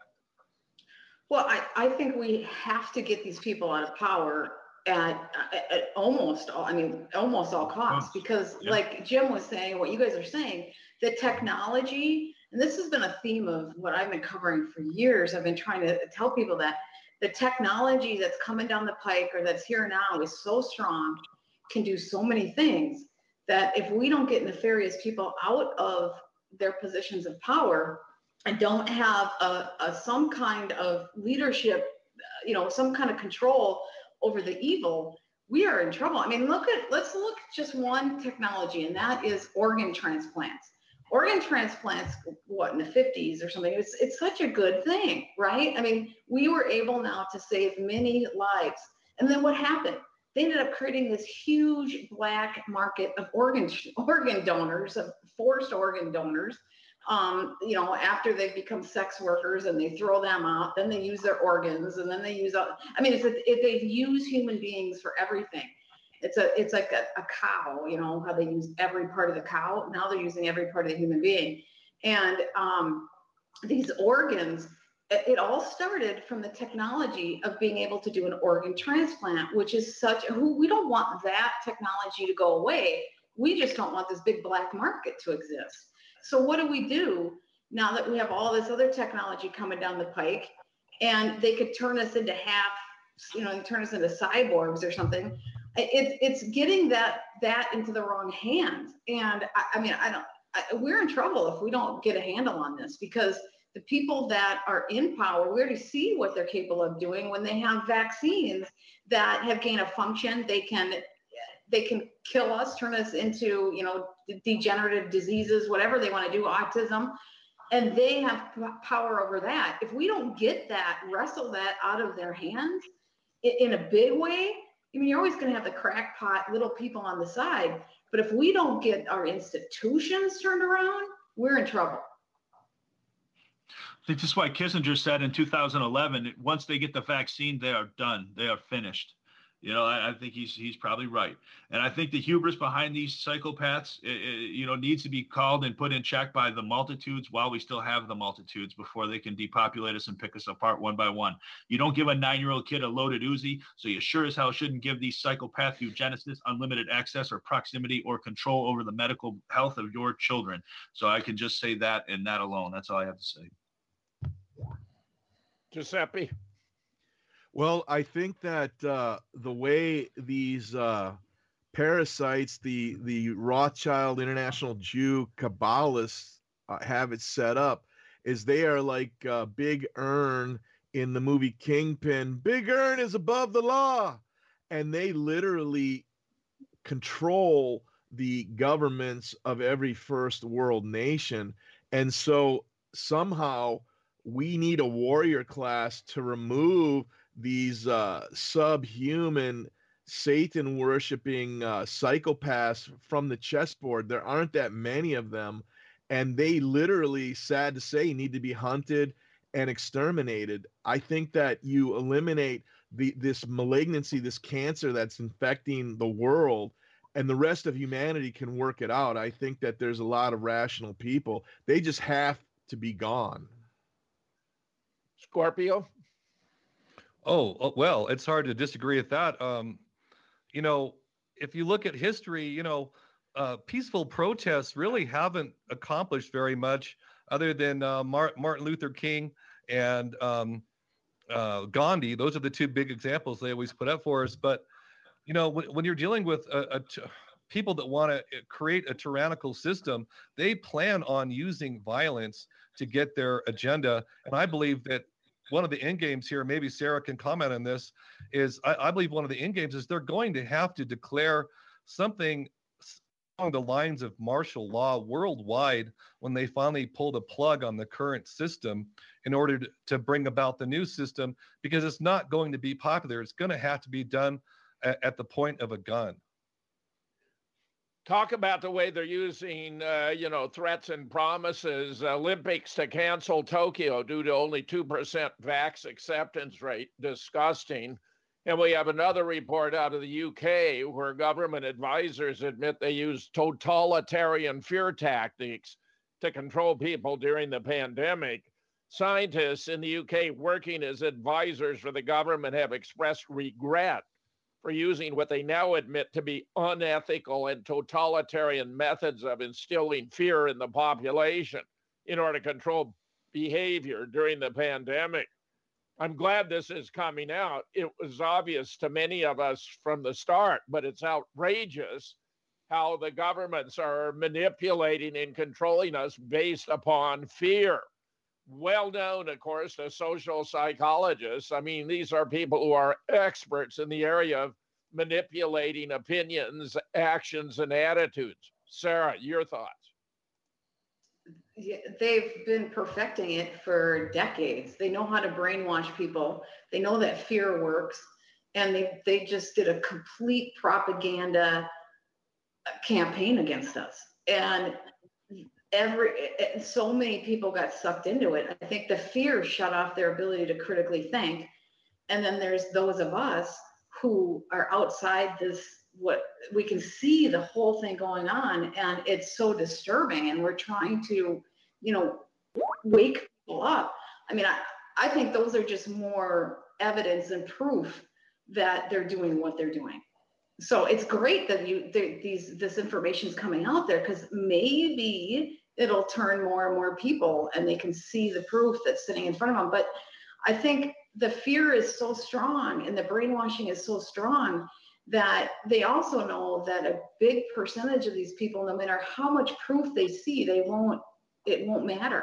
Well, I, I think we have to get these people out of power at, at, at almost all, I mean, almost all costs, because yeah. like Jim was saying, what you guys are saying, the technology, and this has been a theme of what I've been covering for years. I've been trying to tell people that the technology that's coming down the pike or that's here now is so strong, can do so many things, that if we don't get nefarious people out of their positions of power and don't have a, a some kind of leadership, you know, some kind of control over the evil, we are in trouble. I mean, look at, let's look at just one technology, and that is organ transplants. Organ transplants, what, in the fifties or something, it's, it's such a good thing, right? I mean, we were able now to save many lives. And then what happened? They ended up creating this huge black market of organ, organ donors, of forced organ donors. Um, you know, after they become sex workers and they throw them out, then they use their organs, and then they use, I mean, it's a, it, they've used human beings for everything. It's a, it's like a, a cow, you know, how they use every part of the cow. Now they're using every part of the human being. And um, these organs, it, it all started from the technology of being able to do an organ transplant, which is such, who we don't want that technology to go away. We just don't want this big black market to exist. So what do we do now that we have all this other technology coming down the pike, and they could turn us into half, you know, turn us into cyborgs or something? It's it's getting that that into the wrong hands. And I, I mean, I don't, I, we're in trouble if we don't get a handle on this, because the people that are in power, we already see what they're capable of doing when they have vaccines that have gain of function. They can they can kill us, turn us into, you know, degenerative diseases, whatever they want to do, autism, and they have power over that. If we don't get that, wrestle that out of their hands in a big way, I mean, you're always going to have the crackpot little people on the side, but if we don't get our institutions turned around, we're in trouble. I think this is why Kissinger said in two thousand eleven, once they get the vaccine, they are done. They are finished. You know, I, I think he's he's probably right. And I think the hubris behind these psychopaths, it, it, you know, needs to be called and put in check by the multitudes while we still have the multitudes, before they can depopulate us and pick us apart one by one. You don't give a nine-year-old kid a loaded Uzi, so you sure as hell shouldn't give these psychopath eugenicists unlimited access or proximity or control over the medical health of your children. So I can just say that and that alone. That's all I have to say. Giuseppe? Well, I think that uh, the way these uh, parasites, the the Rothschild International Jew Kabbalists uh, have it set up, is they are like uh, Big Earn in the movie Kingpin. Big Earn is above the law, and they literally control the governments of every first world nation. And so somehow we need a warrior class to remove these uh, subhuman Satan worshiping uh, psychopaths from the chessboard. There aren't that many of them, and they literally, sad to say, need to be hunted and exterminated. I think that you eliminate the this malignancy, this cancer that's infecting the world, and the rest of humanity can work it out. I think that there's a lot of rational people. They just have to be gone. Scorpio? Oh, well, it's hard to disagree with that. Um, you know, if you look at history, you know, uh, peaceful protests really haven't accomplished very much other than uh, Mar- Martin Luther King and um, uh, Gandhi. Those are the two big examples they always put up for us. But, you know, when, when you're dealing with a, a t- people that want to create a tyrannical system, they plan on using violence to get their agenda. And I believe that one of the end games here, maybe Sarah can comment on this, is I, I believe one of the end games is they're going to have to declare something along the lines of martial law worldwide when they finally pull the plug on the current system in order to, to bring about the new system, because it's not going to be popular. It's going to have to be done at, at the point of a gun. Talk about the way they're using, uh, you know, threats and promises. Olympics to cancel Tokyo due to only two percent vax acceptance rate. Disgusting. And we have another report out of the U K where government advisors admit they use totalitarian fear tactics to control people during the pandemic. Scientists in the U K working as advisors for the government have expressed regret for using what they now admit to be unethical and totalitarian methods of instilling fear in the population in order to control behavior during the pandemic. I'm glad this is coming out. It was obvious to many of us from the start, but it's outrageous how the governments are manipulating and controlling us based upon fear. Well known, of course, to social psychologists. I mean, these are people who are experts in the area of manipulating opinions, actions, and attitudes. Sarah, your thoughts? Yeah, they've been perfecting it for decades. They know how to brainwash people. They know that fear works. And they, they just did a complete propaganda campaign against us. And every so many people got sucked into it. I think the fear shut off their ability to critically think. And then there's those of us who are outside this, what we can see the whole thing going on, and it's so disturbing, and we're trying to, you know, wake people up. I mean, I, I think those are just more evidence and proof that they're doing what they're doing. So it's great that you these this information is coming out there, because maybe it'll turn more and more people and they can see the proof that's sitting in front of them. But I think the fear is so strong and the brainwashing is so strong that they also know that a big percentage of these people, no matter how much proof they see, they won't, it won't matter.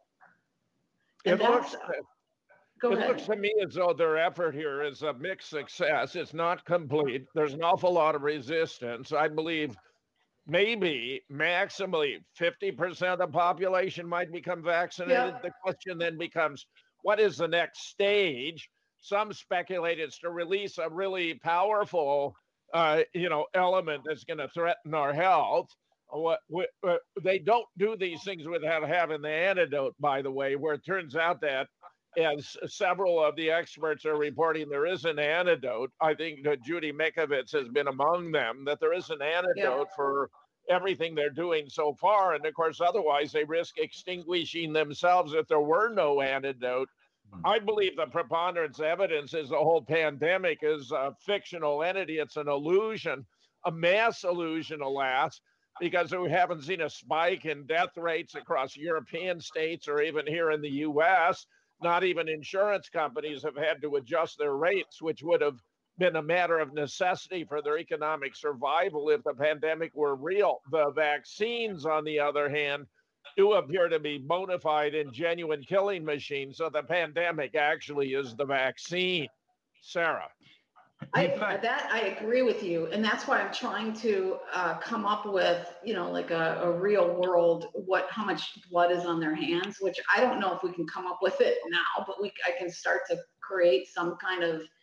And it looks, go it ahead. looks to me as though their effort here is a mixed success. It's not complete. There's an awful lot of resistance. I believe maybe maximally fifty percent of the population might become vaccinated. Yeah. The question then becomes, what is the next stage? Some speculate it's to release a really powerful, uh, you know, element that's going to threaten our health. What we, uh, they don't do these things without having the antidote, by the way, where it turns out that, as several of the experts are reporting, there is an antidote. I think that Judy Mikovits has been among them, that there is an antidote yeah. for everything they're doing so far. And of course, otherwise they risk extinguishing themselves if there were no antidote. I believe the preponderance evidence is the whole pandemic is a fictional entity. It's an illusion, a mass illusion, alas, because we haven't seen a spike in death rates across European states or even here in the U S. Not even insurance companies have had to adjust their rates, which would have been a matter of necessity for their economic survival if the pandemic were real. The vaccines, on the other hand, do appear to be bona fide and genuine killing machines. So the pandemic actually is the vaccine. Sarah. I, that I agree with you. And that's why I'm trying to uh, come up with, you know, like a, a real world, what, how much blood is on their hands, which I don't know if we can come up with it now, but we, I can start to create some kind of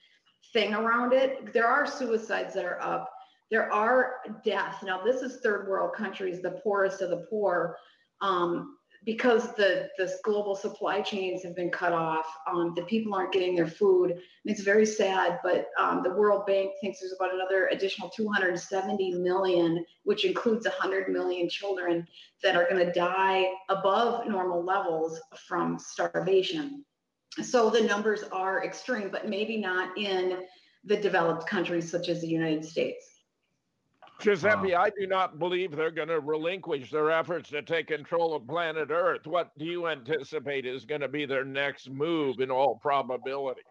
thing around it. There are suicides that are up. There are deaths. Now, this is third world countries, the poorest of the poor, um, because the, the global supply chains have been cut off. Um, the people aren't getting their food. And it's very sad, but um, the World Bank thinks there's about another additional two hundred seventy million, which includes one hundred million children that are going to die above normal levels from starvation. So the numbers are extreme, but maybe not in the developed countries such as the United States. Giuseppe, I do not believe they're going to relinquish their efforts to take control of planet Earth. What do you anticipate is going to be their next move in all probability?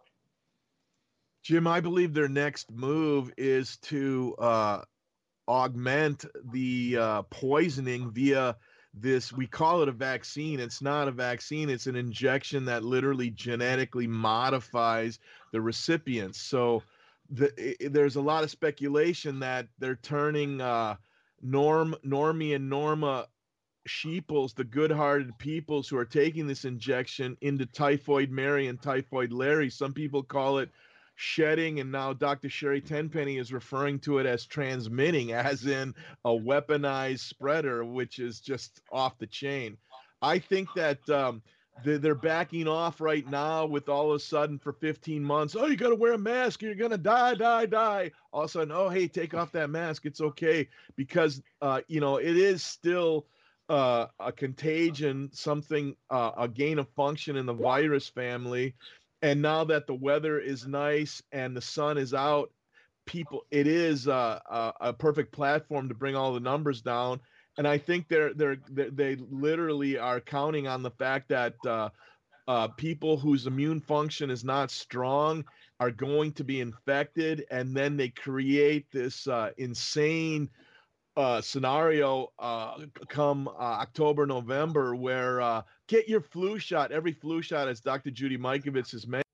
Jim, I believe their next move is to uh, augment the uh, poisoning via this, we call it a vaccine. It's not a vaccine. It's an injection that literally genetically modifies the recipients. So The, it, there's a lot of speculation that they're turning uh, Norm, Normie and Norma sheeples, the good-hearted peoples who are taking this injection, into Typhoid Mary and Typhoid Larry. Some people call it shedding, and now Doctor Sherry Tenpenny is referring to it as transmitting, as in a weaponized spreader, which is just off the chain. I think that um, they're backing off right now with all of a sudden for fifteen months. Oh, you got to wear a mask. You're going to die, die, die. All of a sudden, oh, hey, take off that mask. It's okay. Because, uh, you know, it is still uh, a contagion, something, uh, a gain of function in the virus family. And now that the weather is nice and the sun is out, people, it is uh, a, a perfect platform to bring all the numbers down. And I think they're they're they literally are counting on the fact that uh, uh, people whose immune function is not strong are going to be infected, and then they create this uh, insane uh, scenario uh, come uh, October, November, where uh, get your flu shot. Every flu shot, as Doctor Judy Mikovits has mentioned.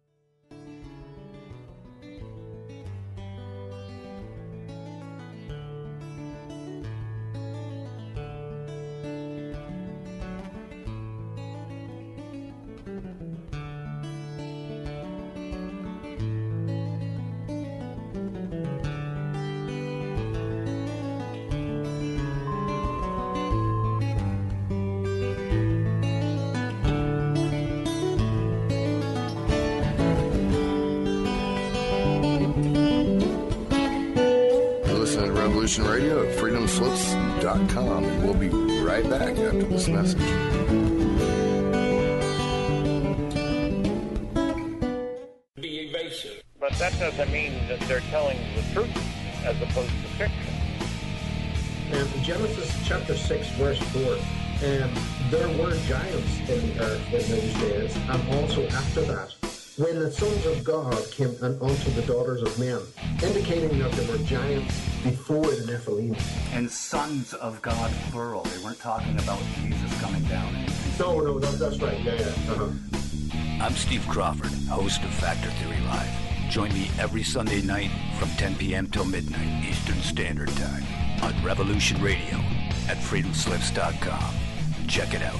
Radio at freedom slips dot com, and we'll be right back after this message. Be evasive. But that doesn't mean that they're telling the truth as opposed to fiction. And in Genesis chapter six, verse four, and there were giants in the earth in those days, and also after that, when the sons of God came unto the daughters of men, indicating that there were giants before the Nephilim. And sons of God, plural. They weren't talking about Jesus coming down. No, no, that, that's right. Yeah, yeah. Uh-huh. I'm Steve Crawford, host of Factor Theory Live. Join me every Sunday night from ten p.m. till midnight Eastern Standard Time on Revolution Radio at freedom slips dot com. Check it out.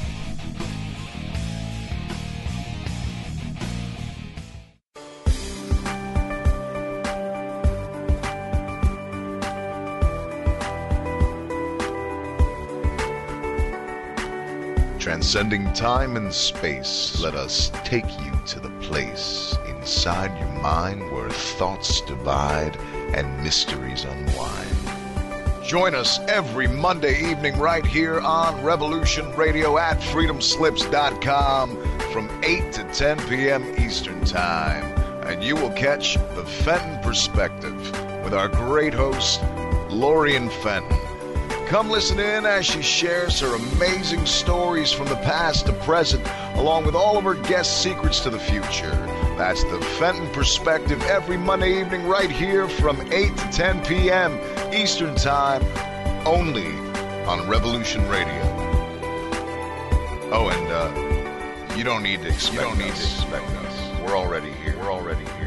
Transcending time and space, let us take you to the place inside your mind where thoughts divide and mysteries unwind. Join us every Monday evening right here on Revolution Radio at freedom slips dot com from eight to ten p.m. Eastern Time. And you will catch the Fenton Perspective with our great host, Lorian Fenton. Come listen in as she shares her amazing stories from the past to present, along with all of her guest secrets to the future. That's the Fenton Perspective every Monday evening right here from eight to ten p.m. Eastern Time, only on Revolution Radio. Oh, and uh, you don't need to expect, you don't need us. to expect us. We're already here. We're already here.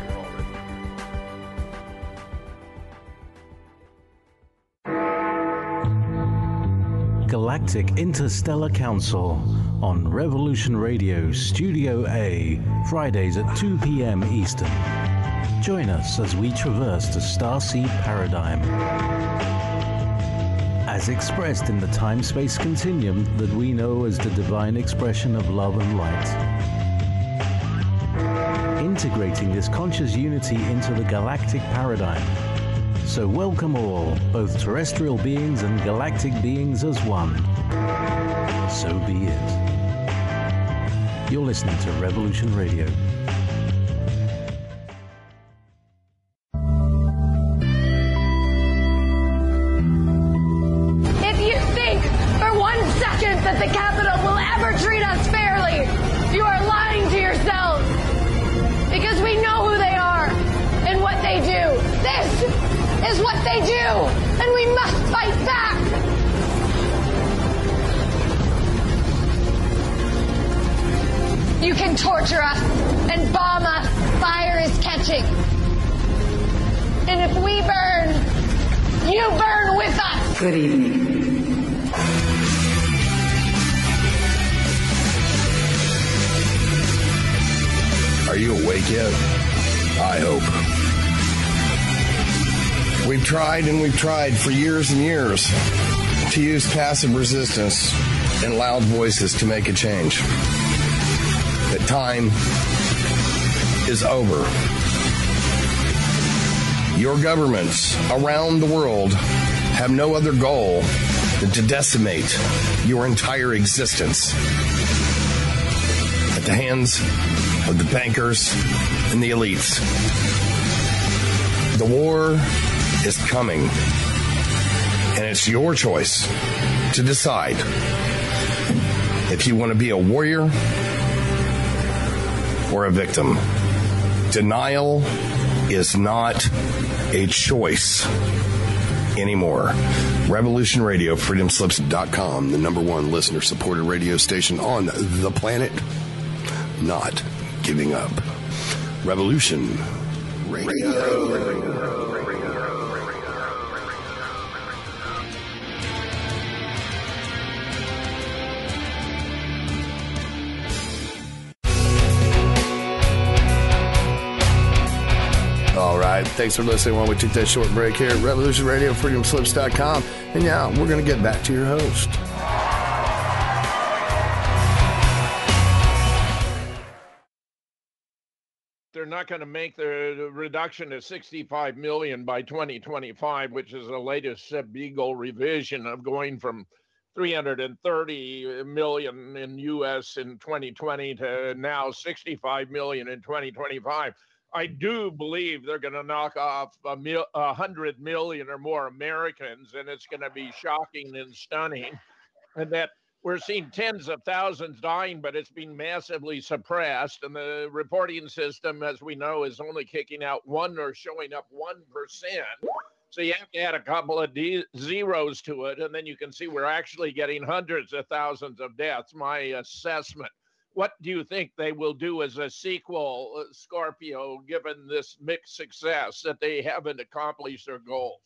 Galactic Interstellar Council on Revolution Radio Studio A, Fridays at two p.m. Eastern. Join us as we traverse the starseed paradigm, as expressed in the time-space continuum that we know as the divine expression of love and light. Integrating this conscious unity into the galactic paradigm. So welcome all, both terrestrial beings and galactic beings as one. So be it. You're listening to Revolution Radio. If you think for one second that the Capitol will ever treat us fairly, you are lying to yourselves. Because we know who they are and what they do. This is what they do, and we must fight back. You can torture us and bomb us. Fire is catching. And if we burn, you burn with us. Good evening. Are you awake yet? I hope. We've tried and we've tried for years and years to use passive resistance and loud voices to make a change. The time is over. Your governments around the world have no other goal than to decimate your entire existence at the hands of the bankers and the elites. The war is coming, and it's your choice to decide if you want to be a warrior or a victim. Denial is not a choice anymore. Revolution Radio, freedom slips dot com, the number one listener-supported radio station on the planet. Not giving up. Revolution Radio. All right. Thanks for listening while we took that short break here at Revolution Radio, freedom slips dot com. And now we're going to get back to your host. They're not going to make the reduction to sixty-five million by twenty twenty-five, which is the latest Beagle revision of going from three hundred thirty million in U S in twenty twenty to now sixty-five million in twenty twenty-five. I do believe they're going to knock off a, mil- a hundred million or more Americans, and it's going to be shocking and stunning. And that we're seeing tens of thousands dying, but it's being massively suppressed. And the reporting system, as we know, is only kicking out one or showing up one percent. So you have to add a couple of D- zeros to it, and then you can see we're actually getting hundreds of thousands of deaths, my assessment. What do you think they will do as a sequel, Scorpio, given this mixed success that they haven't accomplished their goals?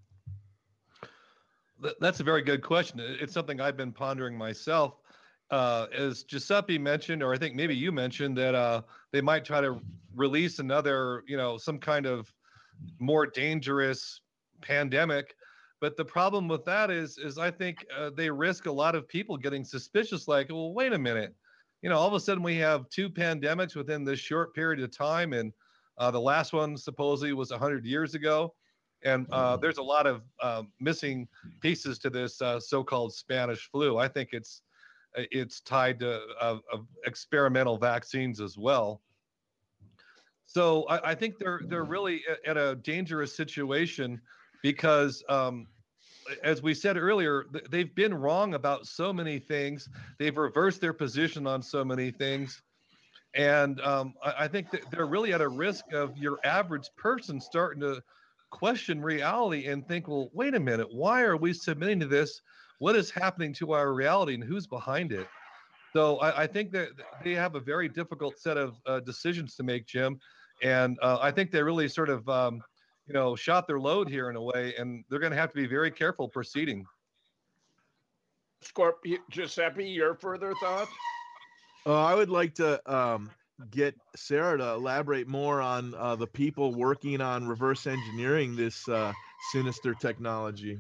That's a very good question. It's something I've been pondering myself. Uh, as Giuseppe mentioned, or I think maybe you mentioned, that uh, they might try to release another, you know, some kind of more dangerous pandemic. But the problem with that is, is I think uh, they risk a lot of people getting suspicious, like, well, wait a minute. You know, all of a sudden we have two pandemics within this short period of time. And uh, the last one supposedly was one hundred years ago. And uh, there's a lot of uh, missing pieces to this uh, so-called Spanish flu. I think it's it's tied to uh, uh, experimental vaccines as well. So I, I think they're they're really at a dangerous situation because, um, as we said earlier, they've been wrong about so many things. They've reversed their position on so many things. And um, I, I think that they're really at a risk of your average person starting to question reality and think, well, wait a minute, why are we submitting to this? What is happening to our reality and who's behind it? So I, I think that they have a very difficult set of uh, decisions to make, Jim. And uh, I think they really sort of, um, you know, shot their load here in a way, and they're going to have to be very careful proceeding. Scorpio, Giuseppe, your further thoughts? Uh, I would like to um, get Sarah to elaborate more on uh, the people working on reverse engineering this uh, sinister technology.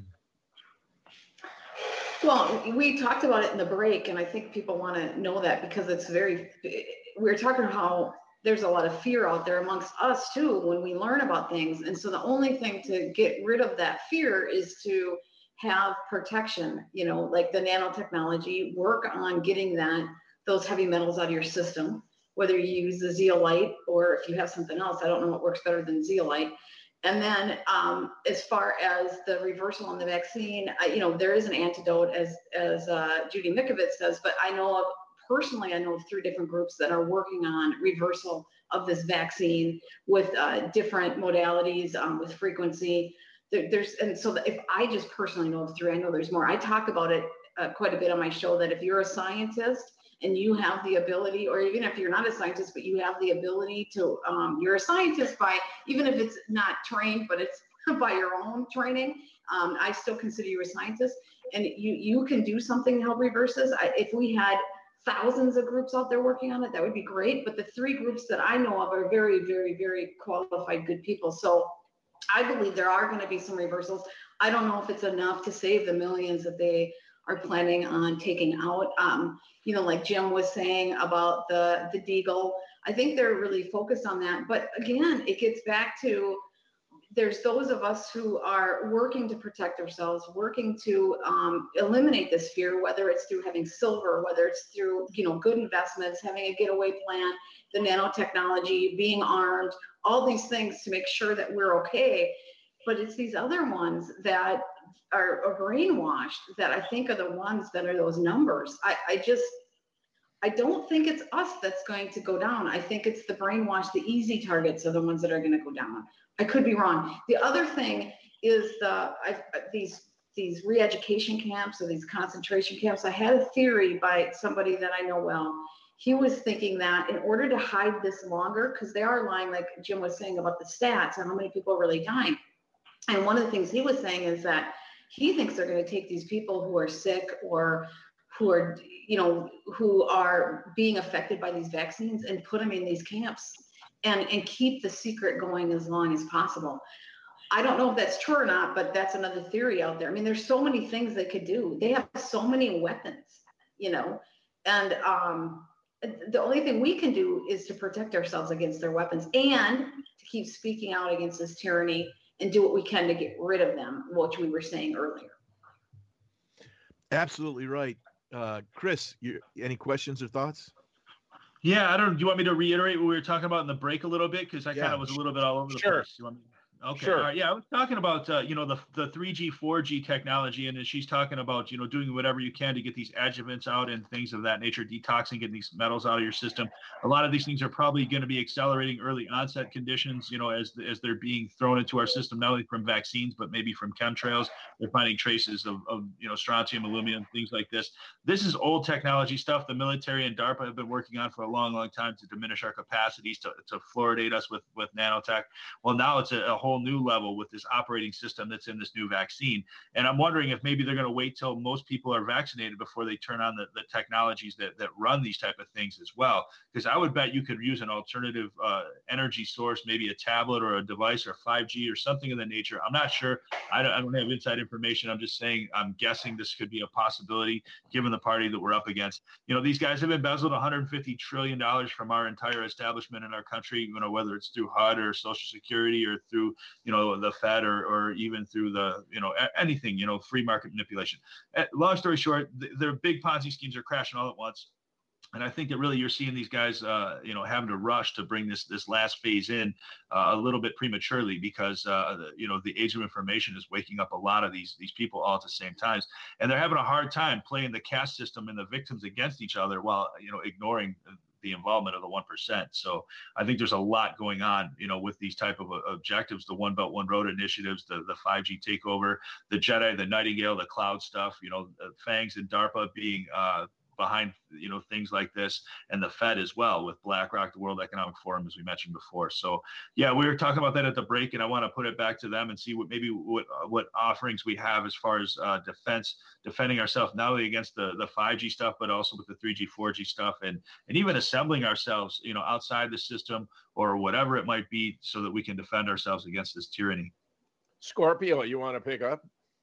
Well, we talked about it in the break, and I think people want to know that because it's very, we were talking how there's a lot of fear out there amongst us too when we learn about things. And so the only thing to get rid of that fear is to have protection, you know, like the nanotechnology, work on getting that, those heavy metals out of your system, whether you use the zeolite or if you have something else. I don't know what works better than zeolite. And then um, as far as the reversal on the vaccine, I, you know, there is an antidote, as, as uh, Judy Mikovits says, but I know of, personally, I know of three different groups that are working on reversal of this vaccine with uh, different modalities, um, with frequency. There, there's, and so if I just personally know of three, I know there's more. I talk about it uh, quite a bit on my show, that if you're a scientist and you have the ability, or even if you're not a scientist, but you have the ability to, um, you're a scientist by, even if it's not trained, but it's by your own training, um, I still consider you a scientist, and you, you can do something to help reverse this. I, if we had thousands of groups out there working on it, that would be great. But the three groups that I know of are very, very, very qualified, good people. So I believe there are going to be some reversals. I don't know if it's enough to save the millions that they are planning on taking out. Um, you know, like Jim was saying about the, the Deagle, I think they're really focused on that. But again, it gets back to, there's those of us who are working to protect ourselves, working to um, eliminate this fear, whether it's through having silver, whether it's through, you know, good investments, having a getaway plan, the nanotechnology, being armed, all these things to make sure that we're okay. But it's these other ones that are, are brainwashed that I think are the ones that are those numbers. I, I just, I don't think it's us that's going to go down. I think it's the brainwash, the easy targets are the ones that are going to go down. I could be wrong. The other thing is the I've, these these re-education camps or these concentration camps. I had a theory by somebody that I know well. He was thinking that in order to hide this longer, because they are lying, like Jim was saying about the stats and how many people are really dying. And one of the things he was saying is that he thinks they're going to take these people who are sick or who are, you know, who are being affected by these vaccines and put them in these camps and, and keep the secret going as long as possible. I don't know if that's true or not, but that's another theory out there. I mean, there's so many things they could do. They have so many weapons, you know, and um, the only thing we can do is to protect ourselves against their weapons and to keep speaking out against this tyranny and do what we can to get rid of them, which we were saying earlier. Absolutely right. Uh, Chris, you, any questions or thoughts? Yeah, I don't. Do you want me to reiterate what we were talking about in the break a little bit? Because I Yeah. kind of was a little bit all over the Sure. place. You want me? Okay. Sure. All right. Yeah, I was talking about uh, you know the the three G, four G technology, and then she's talking about you know doing whatever you can to get these adjuvants out and things of that nature, detoxing, getting these metals out of your system. A lot of these things are probably going to be accelerating early onset conditions, you know, as as they're being thrown into our system, not only from vaccines but maybe from chemtrails. They're finding traces of, of you know strontium, aluminum, things like this. This is old technology stuff the military and DARPA have been working on for a long, long time to diminish our capacities to to fluoridate us with with nanotech. Well, now it's a, a whole new level with this operating system that's in this new vaccine. And I'm wondering if maybe they're going to wait till most people are vaccinated before they turn on the, the technologies that, that run these type of things as well. Because I would bet you could use an alternative uh, energy source, maybe a tablet or a device or five G or something of the nature. I'm not sure. I don't, I don't have inside information. I'm just saying, I'm guessing this could be a possibility given the party that we're up against. You know, these guys have embezzled one hundred fifty trillion dollars from our entire establishment in our country, you know, whether it's through H U D or Social Security or through, you know, the Fed or, or even through the, you know, anything, you know, free market manipulation. Long story short, their big Ponzi schemes are crashing all at once. And I think that really you're seeing these guys, uh, you know, having to rush to bring this this last phase in uh, a little bit prematurely because, uh, the, you know, the age of information is waking up a lot of these these people all at the same times. And they're having a hard time playing the caste system and the victims against each other while, you know, ignoring the involvement of the one percent. So I think there's a lot going on, you know, with these type of uh, objectives, the One Belt, One Road initiatives, the, the five G takeover, the Jedi, the Nightingale, the cloud stuff, you know, uh, FANGs and DARPA being, uh, behind, you know, things like this, and the Fed as well with BlackRock, the World Economic Forum, as we mentioned before. So yeah, we were talking about that at the break, and I want to put it back to them and see what maybe what what offerings we have as far as uh, defense, defending ourselves not only against the the five G stuff, but also with the three G, four G stuff, and and even assembling ourselves, you know, outside the system or whatever it might be, so that we can defend ourselves against this tyranny. Scorpio, you want to pick up?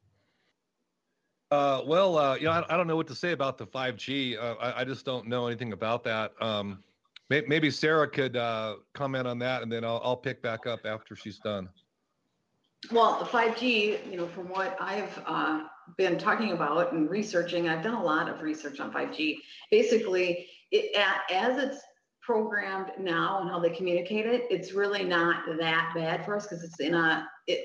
Uh, well, uh, you know, I, I don't know what to say about the five G. Uh, I, I just don't know anything about that. Um, may, maybe Sarah could uh, comment on that, and then I'll, I'll pick back up after she's done. Well, the five G, you know, from what I've uh, been talking about and researching, I've done a lot of research on five G. Basically, it, as it's programmed now and how they communicate it, it's really not that bad for us because it's in a, it,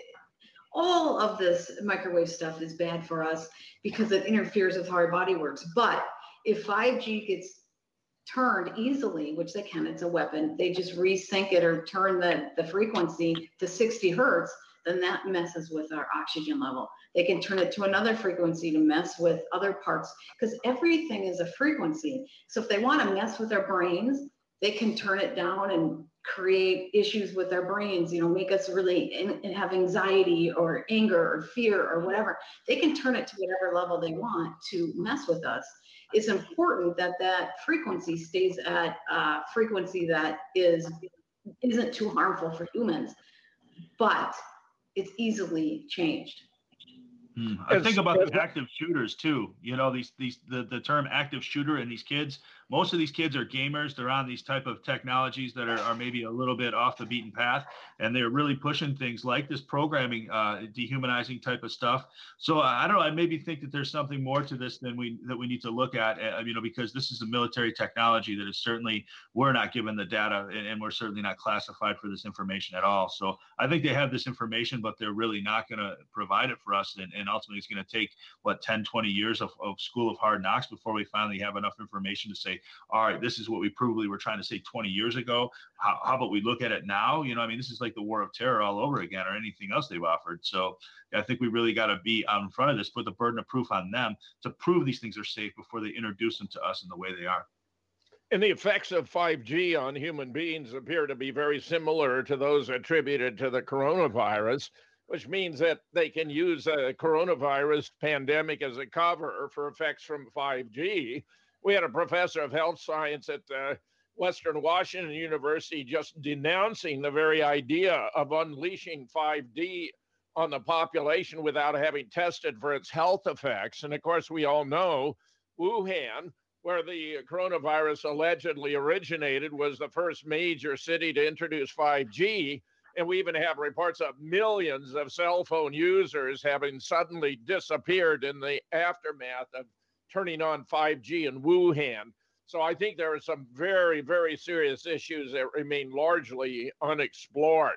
all of this microwave stuff is bad for us because it interferes with how our body works. But if five G gets turned easily, which they can, it's a weapon, they just resync it or turn the, the frequency to sixty hertz, then that messes with our oxygen level. They can turn it to another frequency to mess with other parts, because everything is a frequency. So if they want to mess with our brains, they can turn it down and create issues with our brains, you know, make us really in, in have anxiety or anger or fear or whatever. They can turn it to whatever level they want to mess with us. It's important that that frequency stays at a frequency that is, isn't too harmful for humans, but it's easily changed. Hmm. I think about the active shooters too. You know, these these the, the term active shooter and these kids, most of these kids are gamers. They're on these type of technologies that are, are maybe a little bit off the beaten path, and they're really pushing things like this programming, uh, dehumanizing type of stuff. So uh, I don't know. I maybe think that there's something more to this than we that we need to look at. Uh, you know, because this is a military technology that is certainly we're not given the data, and, and we're certainly not classified for this information at all. So I think they have this information, but they're really not going to provide it for us. And, and ultimately, it's going to take what ten, twenty years of, of School of Hard Knocks before we finally have enough information to say, all right, this is what we probably were trying to say twenty years ago. How, how about we look at it now? You know, I mean, this is like the War of Terror all over again, or anything else they've offered. So I think we really got to be out in front of this, put the burden of proof on them to prove these things are safe before they introduce them to us in the way they are. And the effects of five G on human beings appear to be very similar to those attributed to the coronavirus, which means that they can use a coronavirus pandemic as a cover for effects from five G. We had a professor of health science at uh, Western Washington University just denouncing the very idea of unleashing five G on the population without having tested for its health effects. And of course, we all know Wuhan, where the coronavirus allegedly originated, was the first major city to introduce five G. And we even have reports of millions of cell phone users having suddenly disappeared in the aftermath of turning on five G in Wuhan. So I think there are some very, very serious issues that remain largely unexplored.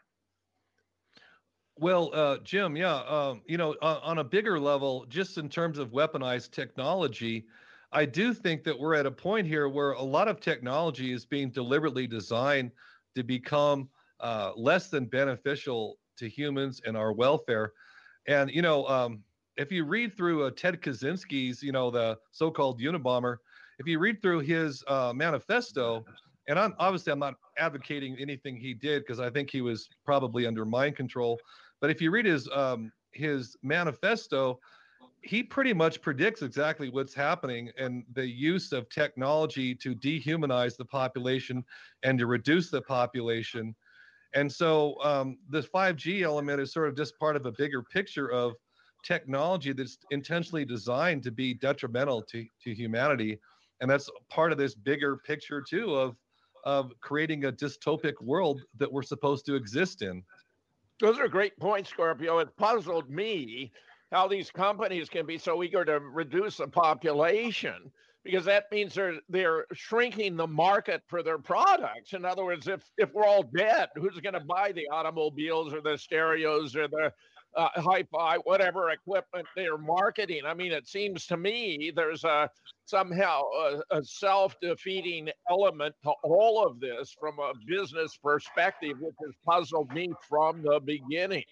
Well, uh, Jim, yeah, um, you know, on, on a bigger level, just in terms of weaponized technology, I do think that we're at a point here where a lot of technology is being deliberately designed to become uh, less than beneficial to humans and our welfare. And, you know, um, if you read through uh, Ted Kaczynski's, you know, the so-called Unabomber, if you read through his uh, manifesto, and I'm obviously I'm not advocating anything he did because I think he was probably under mind control, but if you read his um, his manifesto, he pretty much predicts exactly what's happening and the use of technology to dehumanize the population and to reduce the population. And so um, the five G element is sort of just part of a bigger picture of technology that's intentionally designed to be detrimental to, to humanity. And that's part of this bigger picture too of, of creating a dystopic world that we're supposed to exist in. Those are great points, Scorpio. It puzzled me how these companies can be so eager to reduce the population, because that means they're they're shrinking the market for their products. In other words, if if we're all dead, who's going to buy the automobiles or the stereos or the uh, hi-fi, whatever equipment they're marketing? I mean, it seems to me there's a somehow a, a self-defeating element to all of this from a business perspective, which has puzzled me from the beginning.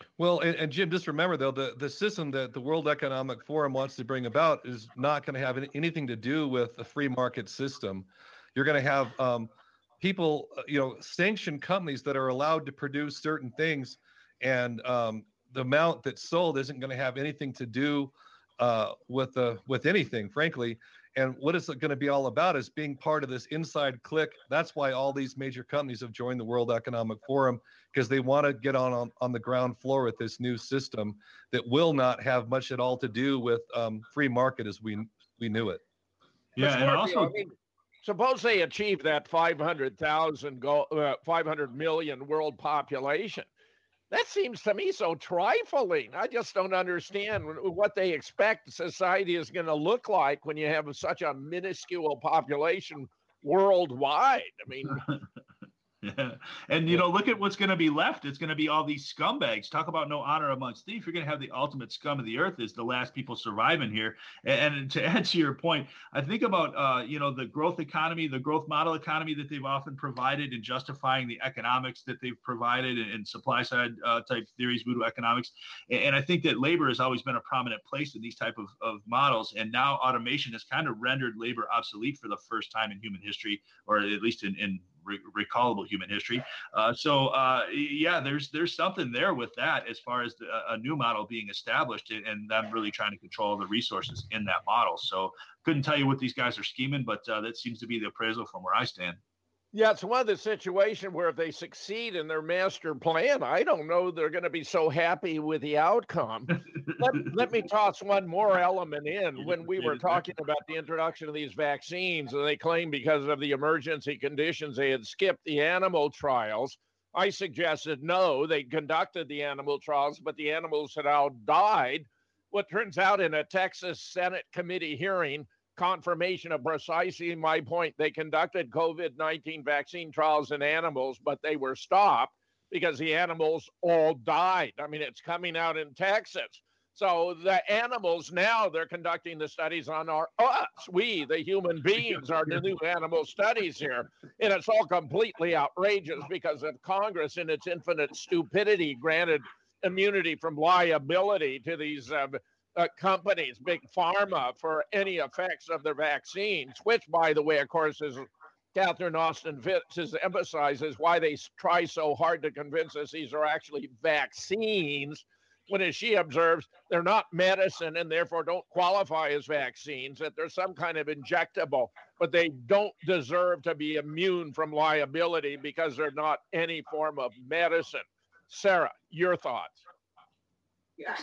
Well, and, and Jim, just remember though, the, the system that the World Economic Forum wants to bring about is not going to have any, anything to do with a free market system. You're going to have um, people, uh, you know, sanctioned companies that are allowed to produce certain things, and um, the amount that's sold isn't going to have anything to do uh, with the with anything, frankly. And what it's going to be all about is being part of this inside clique. That's why all these major companies have joined the World Economic Forum, because they want to get on, on on the ground floor with this new system that will not have much at all to do with um, free market as we we knew it. Yeah, and also, I mean, suppose they achieve that five hundred thousand goal, uh, five hundred million world population. That seems to me so trifling. I just don't understand what they expect society is going to look like when you have such a minuscule population worldwide. I mean, yeah. And, you know, look at what's going to be left. It's going to be all these scumbags. Talk about no honor amongst thieves. You're going to have the ultimate scum of the earth is the last people surviving here. And, and to add to your point, I think about, uh, you know, the growth economy, the growth model economy that they've often provided in justifying the economics that they've provided and, and supply side uh, type theories, voodoo economics. And, and I think that labor has always been a prominent place in these type of, of models. And now automation has kind of rendered labor obsolete for the first time in human history, or at least in, in Re- recallable human history. Uh, so uh, yeah, there's there's something there with that as far as the, a new model being established, and them really trying to control the resources in that model. So couldn't tell you what these guys are scheming, but uh, that seems to be the appraisal from where I stand. Yeah, it's one of the situations where if they succeed in their master plan, I don't know they're going to be so happy with the outcome. let, let me toss one more element in. When we were talking about the introduction of these vaccines, and they claim because of the emergency conditions, they had skipped the animal trials. I suggested no, they conducted the animal trials, but the animals had all died. What turns out in a Texas Senate committee hearing, confirmation of precisely my point. They conducted COVID nineteen vaccine trials in animals, but they were stopped because the animals all died. I mean, it's coming out in Texas. So the animals now, they're conducting the studies on our us. We, the human beings, are the new animal studies here. And it's all completely outrageous because of Congress in its infinite stupidity granted immunity from liability to these uh, Uh, companies, big pharma, for any effects of their vaccines, which, by the way, of course, is Catherine Austin Fitts emphasizes why they try so hard to convince us these are actually vaccines, when, as she observes, they're not medicine and therefore don't qualify as vaccines, that they're some kind of injectable, but they don't deserve to be immune from liability because they're not any form of medicine. Sarah, your thoughts? Yeah.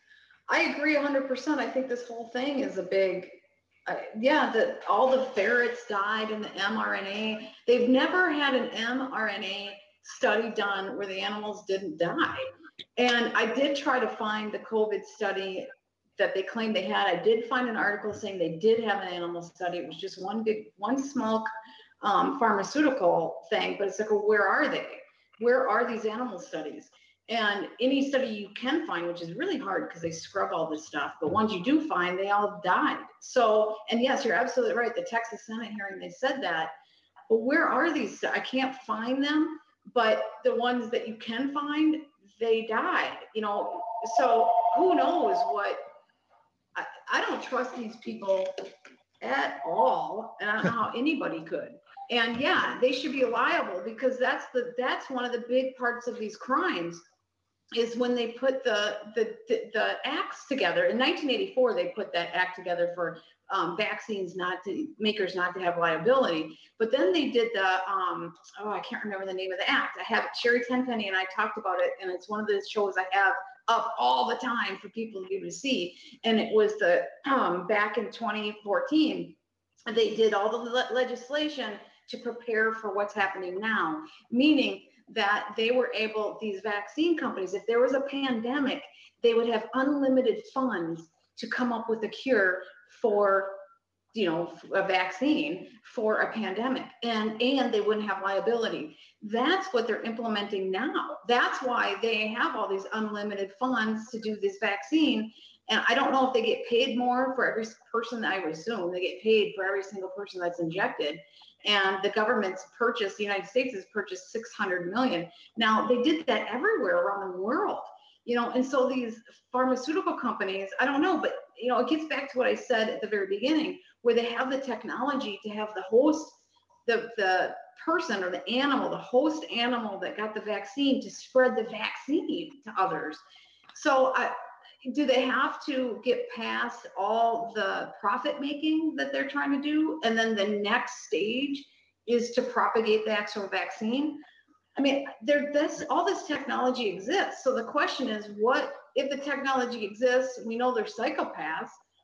I agree one hundred percent. I think this whole thing is a big, uh, yeah, the, all the ferrets died in the mRNA. They've never had an mRNA study done where the animals didn't die. And I did try to find the COVID study that they claimed they had. I did find an article saying they did have an animal study. It was just one big, one small um, pharmaceutical thing, but it's like, well, where are they? Where are these animal studies? And any study you can find, which is really hard because they scrub all this stuff, but ones you do find, they all died. So, and yes, you're absolutely right. The Texas Senate hearing, they said that, but where are these? I can't find them, but the ones that you can find, they died, you know? So who knows what, I, I don't trust these people at all. And I don't know how anybody could. And yeah, they should be liable because that's the, that's one of the big parts of these crimes, is when they put the, the, the, the acts together. In nineteen eighty-four, they put that act together for um, vaccines not to, makers not to have liability. But then they did the, um, oh, I can't remember the name of the act. I have it, Sherry Tenpenny and I talked about it, and it's one of the shows I have up all the time for people to be able to see. And it was the, um, back in twenty fourteen, they did all the le- legislation to prepare for what's happening now, meaning that they were able, these vaccine companies, if there was a pandemic, they would have unlimited funds to come up with a cure for, you know, a vaccine for a pandemic, and, and they wouldn't have liability. That's what they're implementing now. That's why they have all these unlimited funds to do this vaccine. And I don't know if they get paid more for every person. I would assume they get paid for every single person that's injected. And the government's purchased, the United States has purchased six hundred million. Now, they did that everywhere around the world. You know, and so these pharmaceutical companies, I don't know, but, you know, it gets back to what I said at the very beginning, where they have the technology to have the host, the, the person or the animal, the host animal that got the vaccine to spread the vaccine to others. So I, do they have to get past all the profit making that they're trying to do? And then the next stage is to propagate the actual vaccine? I mean, there, this, all this technology exists. So the question is, what, if the technology exists, we know they're psychopaths,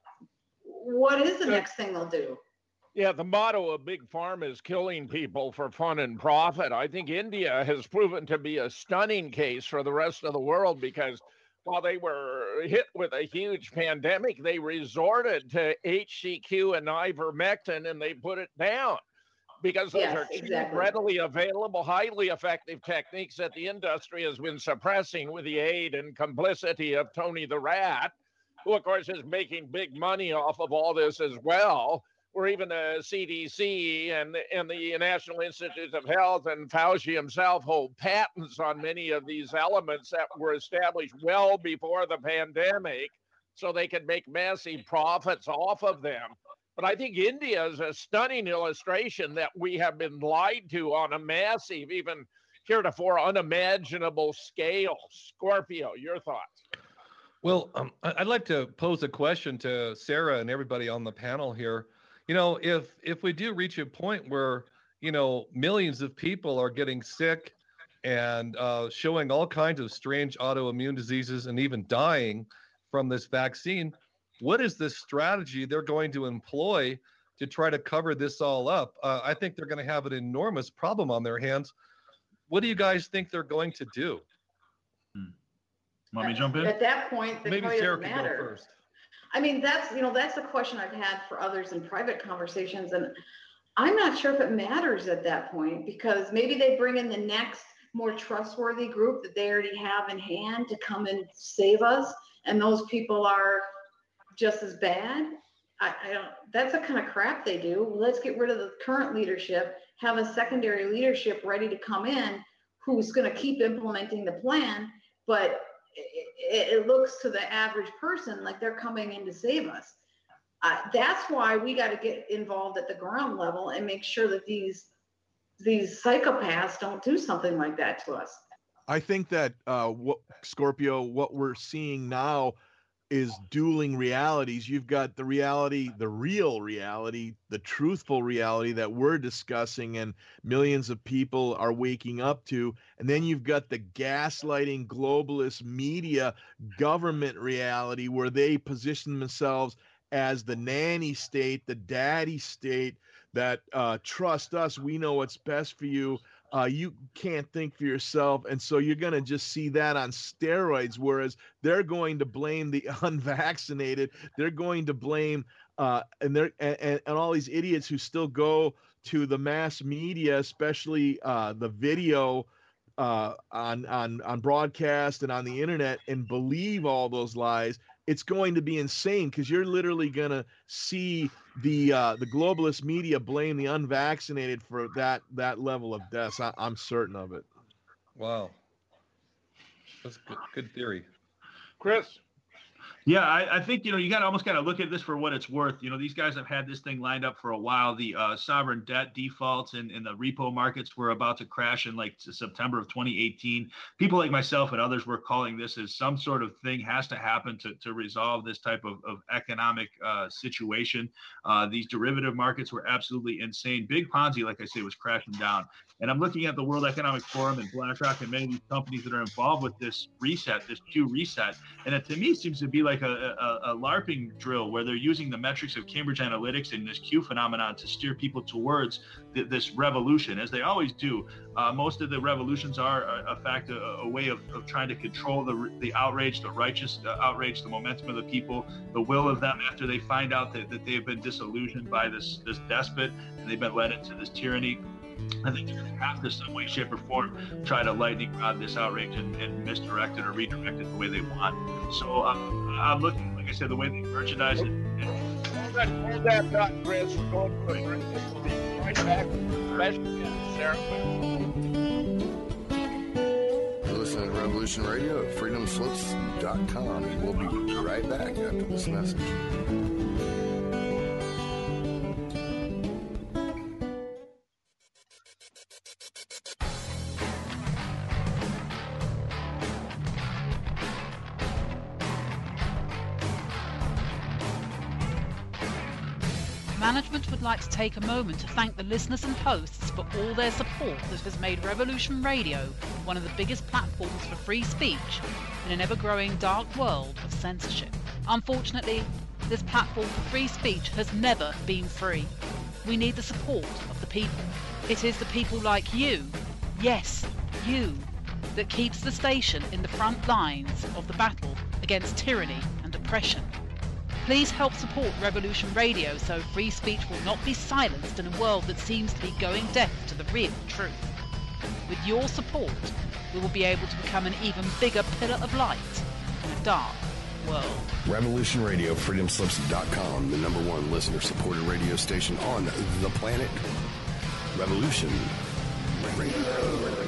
what is the next thing they'll do? Yeah, the motto of Big Pharma is killing people for fun and profit. I think India has proven to be a stunning case for the rest of the world, because while they were hit with a huge pandemic, they resorted to H C Q and ivermectin, and they put it down, because those Yes, are cheap, exactly. readily available, highly effective techniques that the industry has been suppressing with the aid and complicity of Tony the Rat, who, of course, is making big money off of all this as well, where even the C D C and, and the National Institutes of Health and Fauci himself hold patents on many of these elements that were established well before the pandemic, so they could make massive profits off of them. But I think India is a stunning illustration that we have been lied to on a massive, even heretofore unimaginable scale. Scorpio, your thoughts? Well, um, I- I'd like to pose a question to Sarah and everybody on the panel here. You know, if if we do reach a point where, you know, millions of people are getting sick and uh, showing all kinds of strange autoimmune diseases and even dying from this vaccine, what is the strategy they're going to employ to try to cover this all up? Uh, I think they're going to have an enormous problem on their hands. What do you guys think they're going to do? Hmm. Want me to jump in? At that point, the Maybe probably Sarah doesn't can go matter. first. I mean, that's, you know, that's a question I've had for others in private conversations. And I'm not sure if it matters at that point, because maybe they bring in the next more trustworthy group that they already have in hand to come and save us. And those people are just as bad. I, I don't, that's the kind of crap they do. Let's get rid of the current leadership, have a secondary leadership ready to come in who's going to keep implementing the plan. But it, it looks to the average person like they're coming in to save us. Uh, that's why we got to get involved at the ground level and make sure that these these psychopaths don't do something like that to us. I think that uh, what Scorpio, what we're seeing now is dueling realities. You've got the reality, the real reality, the truthful reality that we're discussing and millions of people are waking up to. And then you've got the gaslighting globalist media government reality where they position themselves as the nanny state, the daddy state that uh, trust us. We know what's best for you. Uh, you can't think for yourself. And so you're going to just see that on steroids, whereas they're going to blame the unvaccinated. They're going to blame uh, and, they're, and, and all these idiots who still go to the mass media, especially uh, the video uh, on, on, on broadcast and on the internet, and believe all those lies. It's going to be insane, because you're literally going to see the uh, the globalist media blame the unvaccinated for that that level of deaths. I, I'm certain of it. Wow, that's good, good theory. Chris? Yeah, I, I think, you know, you got to almost got to look at this for what it's worth. You know, these guys have had this thing lined up for a while. The uh, sovereign debt defaults and, and the repo markets were about to crash in like September of twenty eighteen. People like myself and others were calling this as some sort of thing has to happen to, to resolve this type of, of economic uh, situation. Uh, these derivative markets were absolutely insane. Big Ponzi, like I say, was crashing down. And I'm looking at the World Economic Forum and BlackRock and many of these companies that are involved with this reset, this Q reset. And it, to me, seems to be like a, a, a LARPing drill where they're using the metrics of Cambridge Analytics and this Q phenomenon to steer people towards th- this revolution, as they always do. Uh, most of the revolutions are, a, a fact, a, a way of, of trying to control the the outrage, the righteous uh, outrage, the momentum of the people, the will of them after they find out that, that they have been disillusioned by this, this despot and they've been led into this tyranny. I think they're going to have to, some way, shape, or form, try to lightning rod this outrage and, and misdirect it or redirect it the way they want. So um, I'm looking, like I said, the way they merchandise it. And Hold that, hold that thought, Chris. We're going to a break. We'll be right back with special guest Sarah. You're listening to Revolution Revolution Radio at freedom slips dot com. We'll be right back after this message. Management would like to take a moment to thank the listeners and hosts for all their support that has made Revolution Radio one of the biggest platforms for free speech in an ever-growing dark world of censorship. Unfortunately, this platform for free speech has never been free. We need the support of the people. It is the people like you, yes, you, that keeps the station in the front lines of the battle against tyranny and oppression. Please help support Revolution Radio so free speech will not be silenced in a world that seems to be going deaf to the real truth. With your support, we will be able to become an even bigger pillar of light in a dark world. Revolution Radio, freedom slips dot com, the number one listener-supported radio station on the planet. Revolution Radio.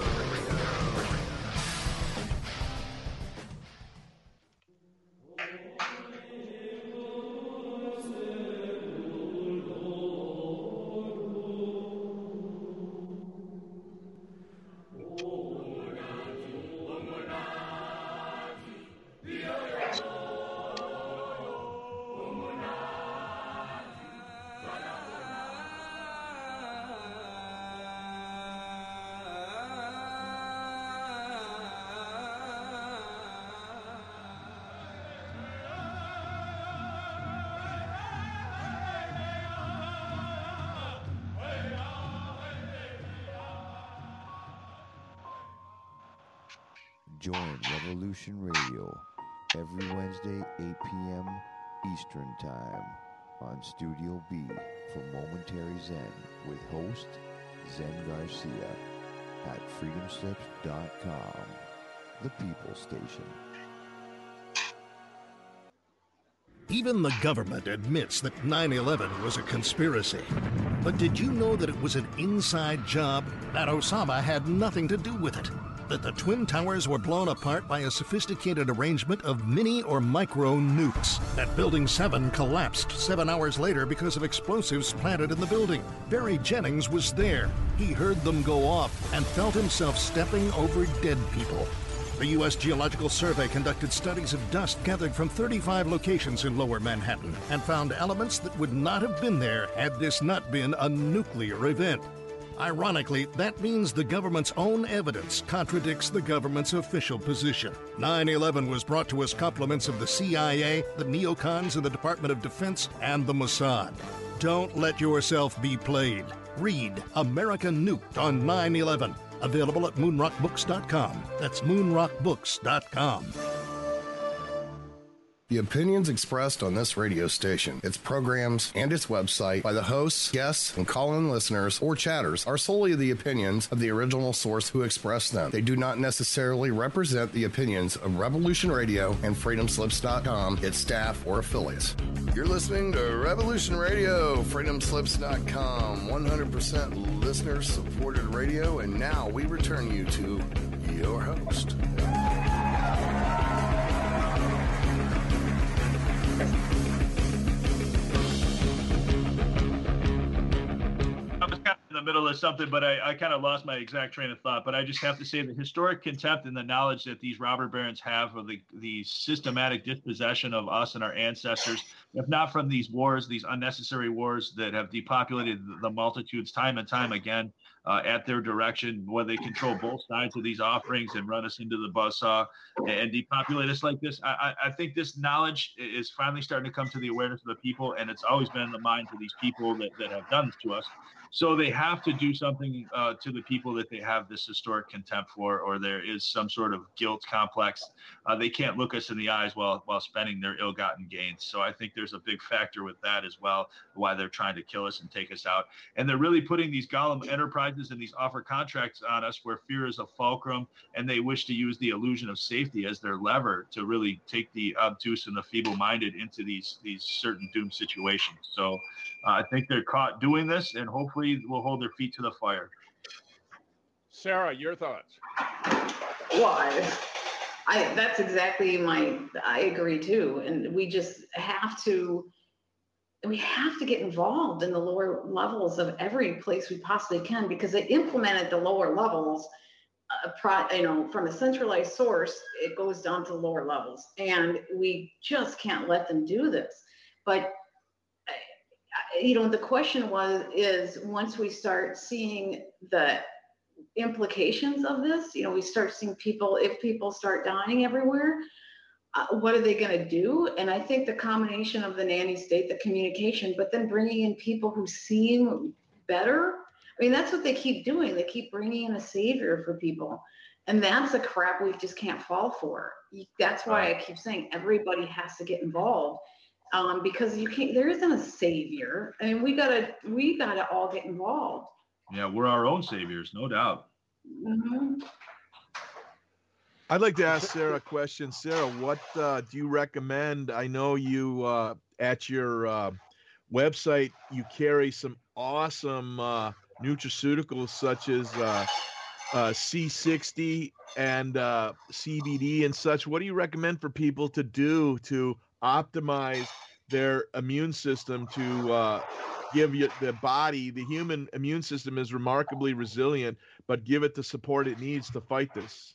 Join Revolution Radio every Wednesday, eight p.m. Eastern Time on Studio B for Momentary Zen with host Zen Garcia at freedom slips dot com, the People Station. Even the government admits that nine eleven was a conspiracy. But did you know that it was an inside job? That Osama had nothing to do with it? That the Twin Towers were blown apart by a sophisticated arrangement of mini or micro nukes? That Building seven collapsed seven hours later because of explosives planted in the building? Barry Jennings was there. He heard them go off and felt himself stepping over dead people. The U S Geological Survey conducted studies of dust gathered from thirty-five locations in Lower Manhattan and found elements that would not have been there had this not been a nuclear event. Ironically, that means the government's own evidence contradicts the government's official position. nine eleven was brought to us compliments of the C I A, the neocons in the Department of Defense, and the Mossad. Don't let yourself be played. Read America Nuked on nine eleven. Available at moon rock books dot com. That's moon rock books dot com. The opinions expressed on this radio station, its programs, and its website by the hosts, guests, and call-in listeners or chatters are solely the opinions of the original source who expressed them. They do not necessarily represent the opinions of Revolution Radio and freedom slips dot com, its staff, or affiliates. You're listening to Revolution Radio, freedom slips dot com, one hundred percent listener-supported radio, and now we return you to your host. In the middle of something, but I, I kind of lost my exact train of thought. But I just have to say the historic contempt and the knowledge that these robber barons have of the, the systematic dispossession of us and our ancestors, if not from these wars, these unnecessary wars that have depopulated the multitudes time and time again uh, at their direction, where they control both sides of these offerings and run us into the buzzsaw and depopulate us like this. I, I think this knowledge is finally starting to come to the awareness of the people, and it's always been in the minds of these people that, that have done this to us. So they have to do something uh, to the people that they have this historic contempt for, or there is some sort of guilt complex. Uh, they can't look us in the eyes while while spending their ill-gotten gains. So I think there's a big factor with that as well, why they're trying to kill us and take us out. And they're really putting these Gollum enterprises and these offer contracts on us where fear is a fulcrum, and they wish to use the illusion of safety as their lever to really take the obtuse and the feeble-minded into these, these certain doomed situations. So uh, I think they're caught doing this, and hopefully will hold their feet to the fire. Sarah, your thoughts? Well, I, I that's exactly my. I agree too, and we just have to. We have to get involved in the lower levels of every place we possibly can, because they implemented the lower levels, uh, pro, you know, from a centralized source, it goes down to lower levels, and we just can't let them do this. But, you know, the question was, is once we start seeing the implications of this, you know, we start seeing people, if people start dying everywhere, Uh, what are they going to do? And I think the combination of the nanny state, the communication, but then bringing in people who seem better. I mean, that's what they keep doing. They keep bringing in a savior for people. And that's the crap we just can't fall for. That's why I keep saying everybody has to get involved, um, because you can't, there isn't a savior. I mean, we gotta, we gotta all get involved. Yeah, we're our own saviors, no doubt. Mm-hmm. I'd like to ask Sarah a question. Sarah, what uh, do you recommend? I know you uh, at your uh, website, you carry some awesome uh, nutraceuticals such as uh, uh, C sixty and uh, C B D and such. What do you recommend for people to do to optimize their immune system, to uh, give you the body, the human immune system is remarkably resilient, but give it the support it needs to fight this?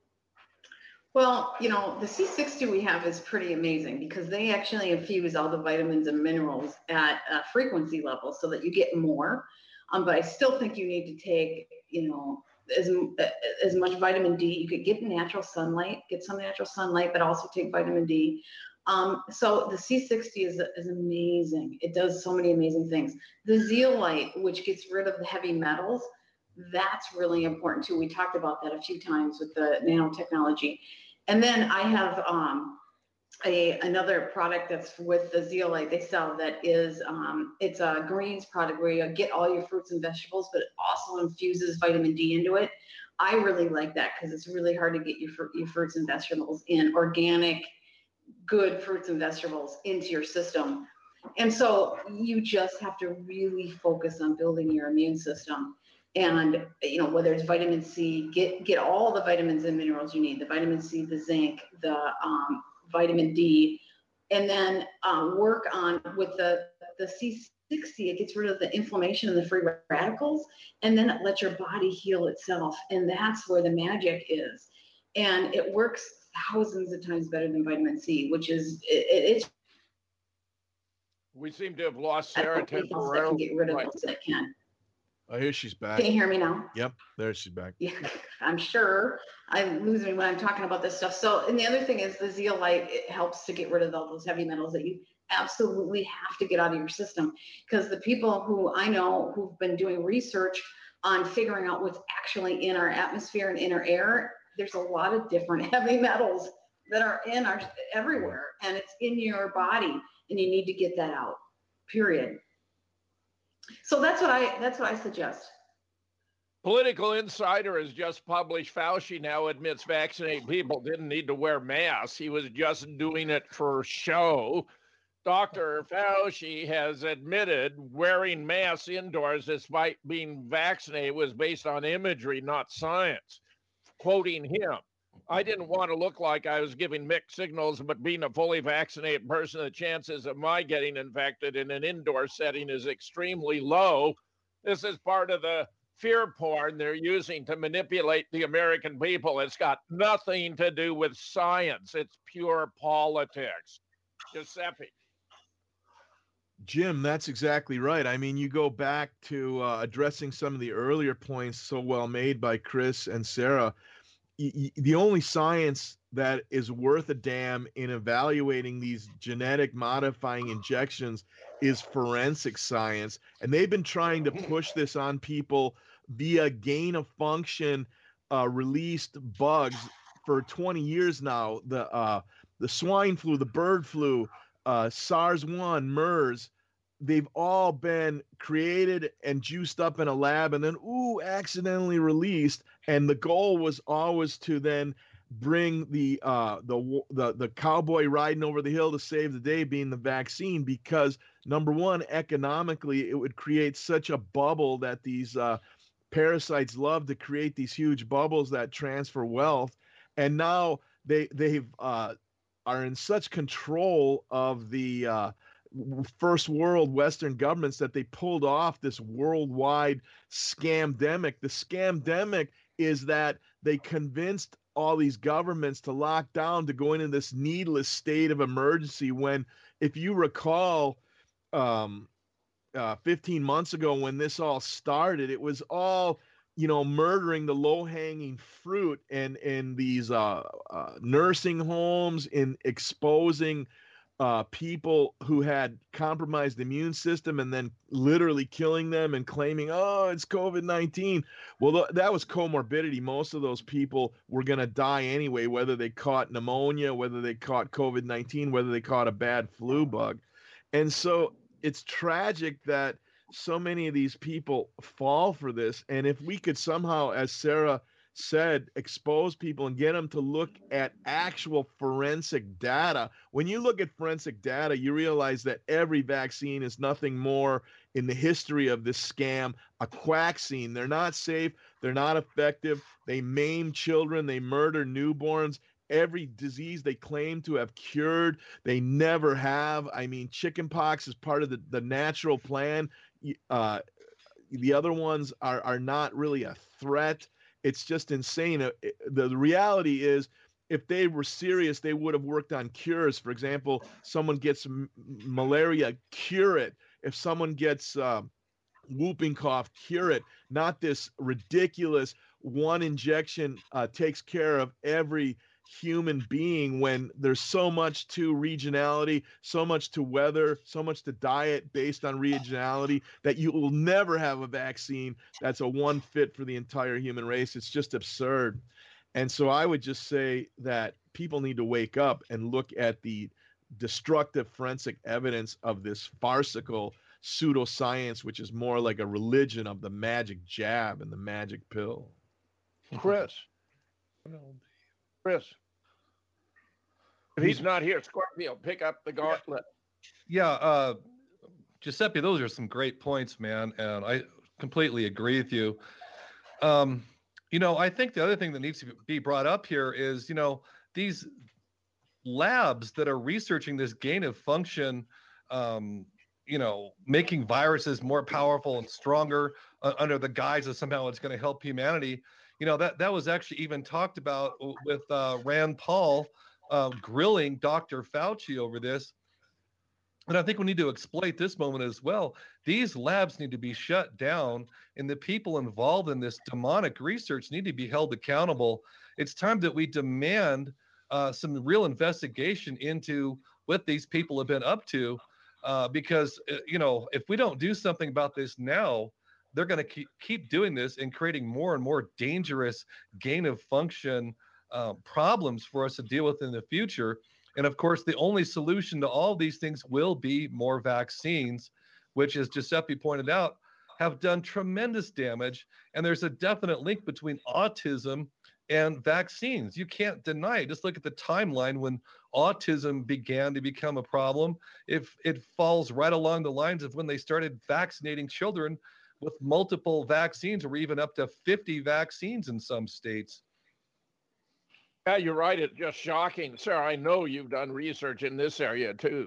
Well, you know, the C sixty we have is pretty amazing because they actually infuse all the vitamins and minerals at a frequency level so that you get more. Um, but I still think you need to take, you know, as, as much vitamin D. You could get natural sunlight, get some natural sunlight, but also take vitamin D. Um, so the C sixty is, is amazing. It does so many amazing things. The zeolite, which gets rid of the heavy metals, that's really important too. We talked about that a few times with the nanotechnology. And then I have um, a another product that's with the zeolite they sell that is, um, it's a greens product where you get all your fruits and vegetables, but it also infuses vitamin D into it. I really like that because it's really hard to get your, fr- your fruits and vegetables in, organic, good fruits and vegetables into your system. And so you just have to really focus on building your immune system. And, you know, whether it's vitamin C, get get all the vitamins and minerals you need, the vitamin C, the zinc, the um, vitamin D, and then um, work on with the, the C sixty, it gets rid of the inflammation and the free radicals, and then it lets your body heal itself. And that's where the magic is. And it works thousands of times better than vitamin C, which is, it, it's. We seem to have lost Sarah temporarily. I can get rid of it so I can. Oh, here she's back. Can you hear me now? Yep, there she's back. Yeah, I'm sure I'm losing me when I'm talking about this stuff. So, and the other thing is the zeolite, it helps to get rid of all those heavy metals that you absolutely have to get out of your system. Because the people who I know who've been doing research on figuring out what's actually in our atmosphere and in our air, there's a lot of different heavy metals that are in our everywhere, and it's in your body, and you need to get that out, period. So that's what I that's what I suggest. Political Insider has just published Fauci now admits vaccinated people didn't need to wear masks. He was just doing it for show. Doctor Fauci has admitted wearing masks indoors despite being vaccinated was based on imagery, not science. Quoting him, I didn't want to look like I was giving mixed signals, but being a fully vaccinated person, the chances of my getting infected in an indoor setting is extremely low. This is part of the fear porn they're using to manipulate the American people. It's got nothing to do with science. It's pure politics. Giuseppe. Jim, that's exactly right. I mean, you go back to uh, addressing some of the earlier points so well made by Chris and Sarah. The only science that is worth a damn in evaluating these genetic modifying injections is forensic science. And they've been trying to push this on people via gain of function uh, released bugs for twenty years now. The uh, the swine flu, the bird flu, uh, SARS one, MERS, they've all been created and juiced up in a lab and then, ooh, accidentally released. And the goal was always to then bring the, uh, the, the, the cowboy riding over the hill to save the day being the vaccine, because number one, economically, it would create such a bubble that these uh, parasites love to create these huge bubbles that transfer wealth. And now they they've uh, are in such control of the uh, first world Western governments that they pulled off this worldwide scamdemic. The scamdemic is that they convinced all these governments to lock down, to go into this needless state of emergency, when, if you recall, um, uh, fifteen months ago when this all started, it was all, you know, murdering the low-hanging fruit and in these uh, uh, nursing homes, in exposing uh, people who had compromised immune system, and then literally killing them and claiming, oh, it's COVID nineteen. Well, th- that was comorbidity. Most of those people were going to die anyway, whether they caught pneumonia, whether they caught COVID nineteen, whether they caught a bad flu bug. And so it's tragic that so many of these people fall for this. And if we could somehow, as Sarah said, expose people and get them to look at actual forensic data. When you look at forensic data, you realize that every vaccine is nothing more in the history of this scam, a quackscene. They're not safe. They're not effective. They maim children. They murder newborns. Every disease they claim to have cured, they never have. I mean, chickenpox is part of the, the natural plan. Uh, the other ones are, are not really a threat. It's just insane. The, the reality is, if they were serious, they would have worked on cures. For example, someone gets m- malaria, cure it. If someone gets uh, whooping cough, cure it. Not this ridiculous one injection uh, takes care of every human being, when there's so much to regionality, so much to weather, so much to diet based on regionality, that you will never have a vaccine that's a one fit for the entire human race. It's just absurd. And so I would just say that people need to wake up and look at the destructive forensic evidence of this farcical pseudoscience, which is more like a religion of the magic jab and the magic pill. Chris. Chris. If he's not here, Scorpio, pick up the gauntlet. Yeah, uh, Giuseppe, those are some great points, man, and I completely agree with you. Um, you know, I think the other thing that needs to be brought up here is, you know, these labs that are researching this gain of function, um, you know, making viruses more powerful and stronger uh, under the guise of somehow it's going to help humanity. You know, that, that was actually even talked about with uh, Rand Paul uh, grilling Doctor Fauci over this. And I think we need to exploit this moment as well. These labs need to be shut down, and the people involved in this demonic research need to be held accountable. It's time that we demand uh, some real investigation into what these people have been up to, uh, because, uh, you know, if we don't do something about this now, they're going to keep, keep doing this and creating more and more dangerous gain of function uh, problems for us to deal with in the future. And of course, the only solution to all these things will be more vaccines, which, as Giuseppe pointed out, have done tremendous damage. And there's a definite link between autism and vaccines. You can't deny it. Just look at the timeline when autism began to become a problem. If it falls right along the lines of when they started vaccinating children with multiple vaccines, or even up to fifty vaccines in some states. Yeah, you're right. It's just shocking. Sarah, I know you've done research in this area too.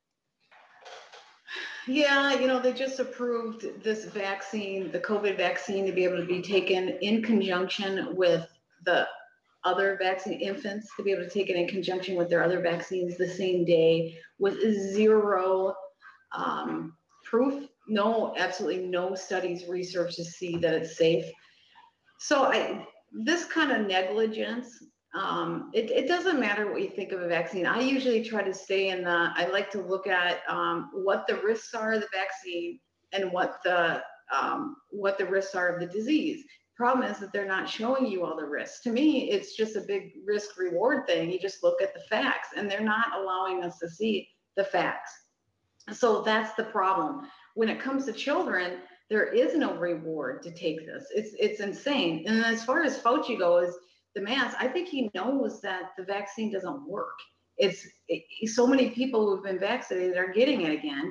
Yeah, you know, they just approved this vaccine, the COVID vaccine, to be able to be taken in conjunction with the other vaccine, infants to be able to take it in conjunction with their other vaccines the same day, with zero um, proof. No, absolutely no studies, research to see that it's safe. So I, this kind of negligence, um, it, it doesn't matter what you think of a vaccine. I usually try to stay in the, I like to look at um, what the risks are of the vaccine and what the, um, what the risks are of the disease. Problem is that they're not showing you all the risks. To me, it's just a big risk reward thing. You just look at the facts, and they're not allowing us to see the facts. So that's the problem. When it comes to children, there is no reward to take this. It's it's insane. And as far as Fauci goes, the mask, I think he knows that the vaccine doesn't work. It's it, so many people who've been vaccinated are getting it again.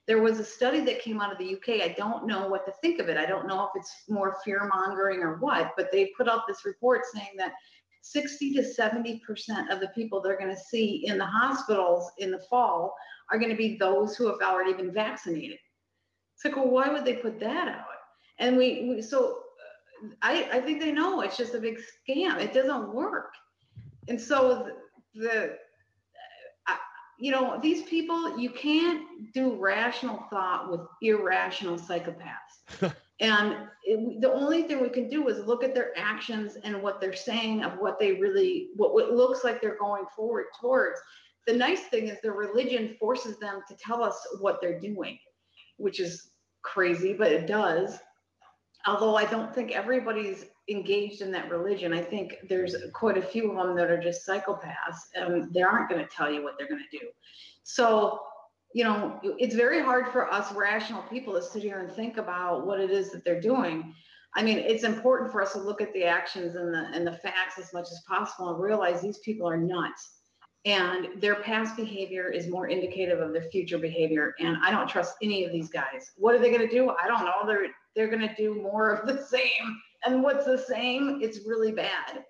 There was a study that came out of the U K. I don't know what to think of it. I don't know if it's more fear mongering or what, but they put out this report saying that sixty to seventy percent of the people they're going to see in the hospitals in the fall are going to be those who have already been vaccinated. It's like, well, why would they put that out? And we, we so I, I think they know it's just a big scam. It doesn't work. And so the, the uh, you know, these people, you can't do rational thought with irrational psychopaths. And it, the only thing we can do is look at their actions and what they're saying of what they really, what, what looks like they're going forward towards. The nice thing is their religion forces them to tell us what they're doing, which is crazy, but it does. Although I don't think everybody's engaged in that religion. I think there's quite a few of them that are just psychopaths, and they aren't going to tell you what they're going to do. So, you know, it's very hard for us rational people to sit here and think about what it is that they're doing. I mean, it's important for us to look at the actions and the and the facts as much as possible and realize these people are nuts. And their past behavior is more indicative of their future behavior. And I don't trust any of these guys. What are they going to do? I don't know. They're they're going to do more of the same. And what's the same? It's really bad.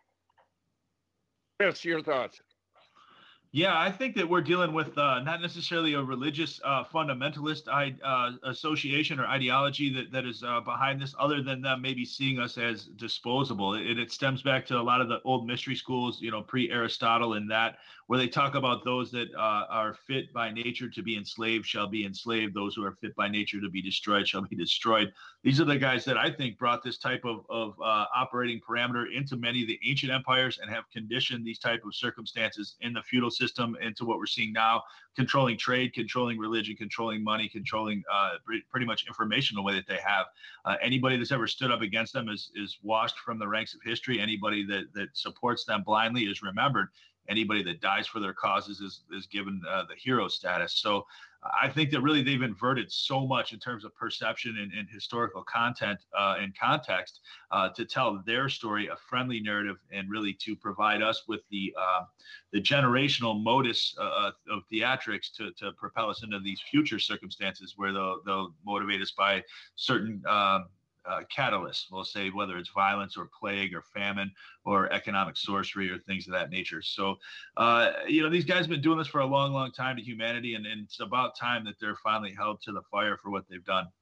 Chris, your thoughts? Yeah, I think that we're dealing with uh, not necessarily a religious uh, fundamentalist uh, association or ideology that, that is uh, behind this, other than them maybe seeing us as disposable. It, it stems back to a lot of the old mystery schools, you know, pre-Aristotle and that, where they talk about those that uh, are fit by nature to be enslaved shall be enslaved. Those who are fit by nature to be destroyed shall be destroyed. These are the guys that I think brought this type of, of uh, operating parameter into many of the ancient empires and have conditioned these type of circumstances in the feudal system into what we're seeing now, controlling trade, controlling religion, controlling money, controlling uh, pretty much information the way that they have. Uh, anybody that's ever stood up against them is is washed from the ranks of history. Anybody that that supports them blindly is remembered. Anybody that dies for their causes is is given uh, the hero status. So I think that really they've inverted so much in terms of perception and, and historical content uh, and context uh, to tell their story, a friendly narrative, and really to provide us with the uh, the generational modus uh, of theatrics to to propel us into these future circumstances where they'll they'll motivate us by certain uh, uh, catalysts. We'll say whether it's violence or plague or famine or economic sorcery or things of that nature. So, uh, you know, these guys have been doing this for a long, long time to humanity, and, and it's about time that they're finally held to the fire for what they've done.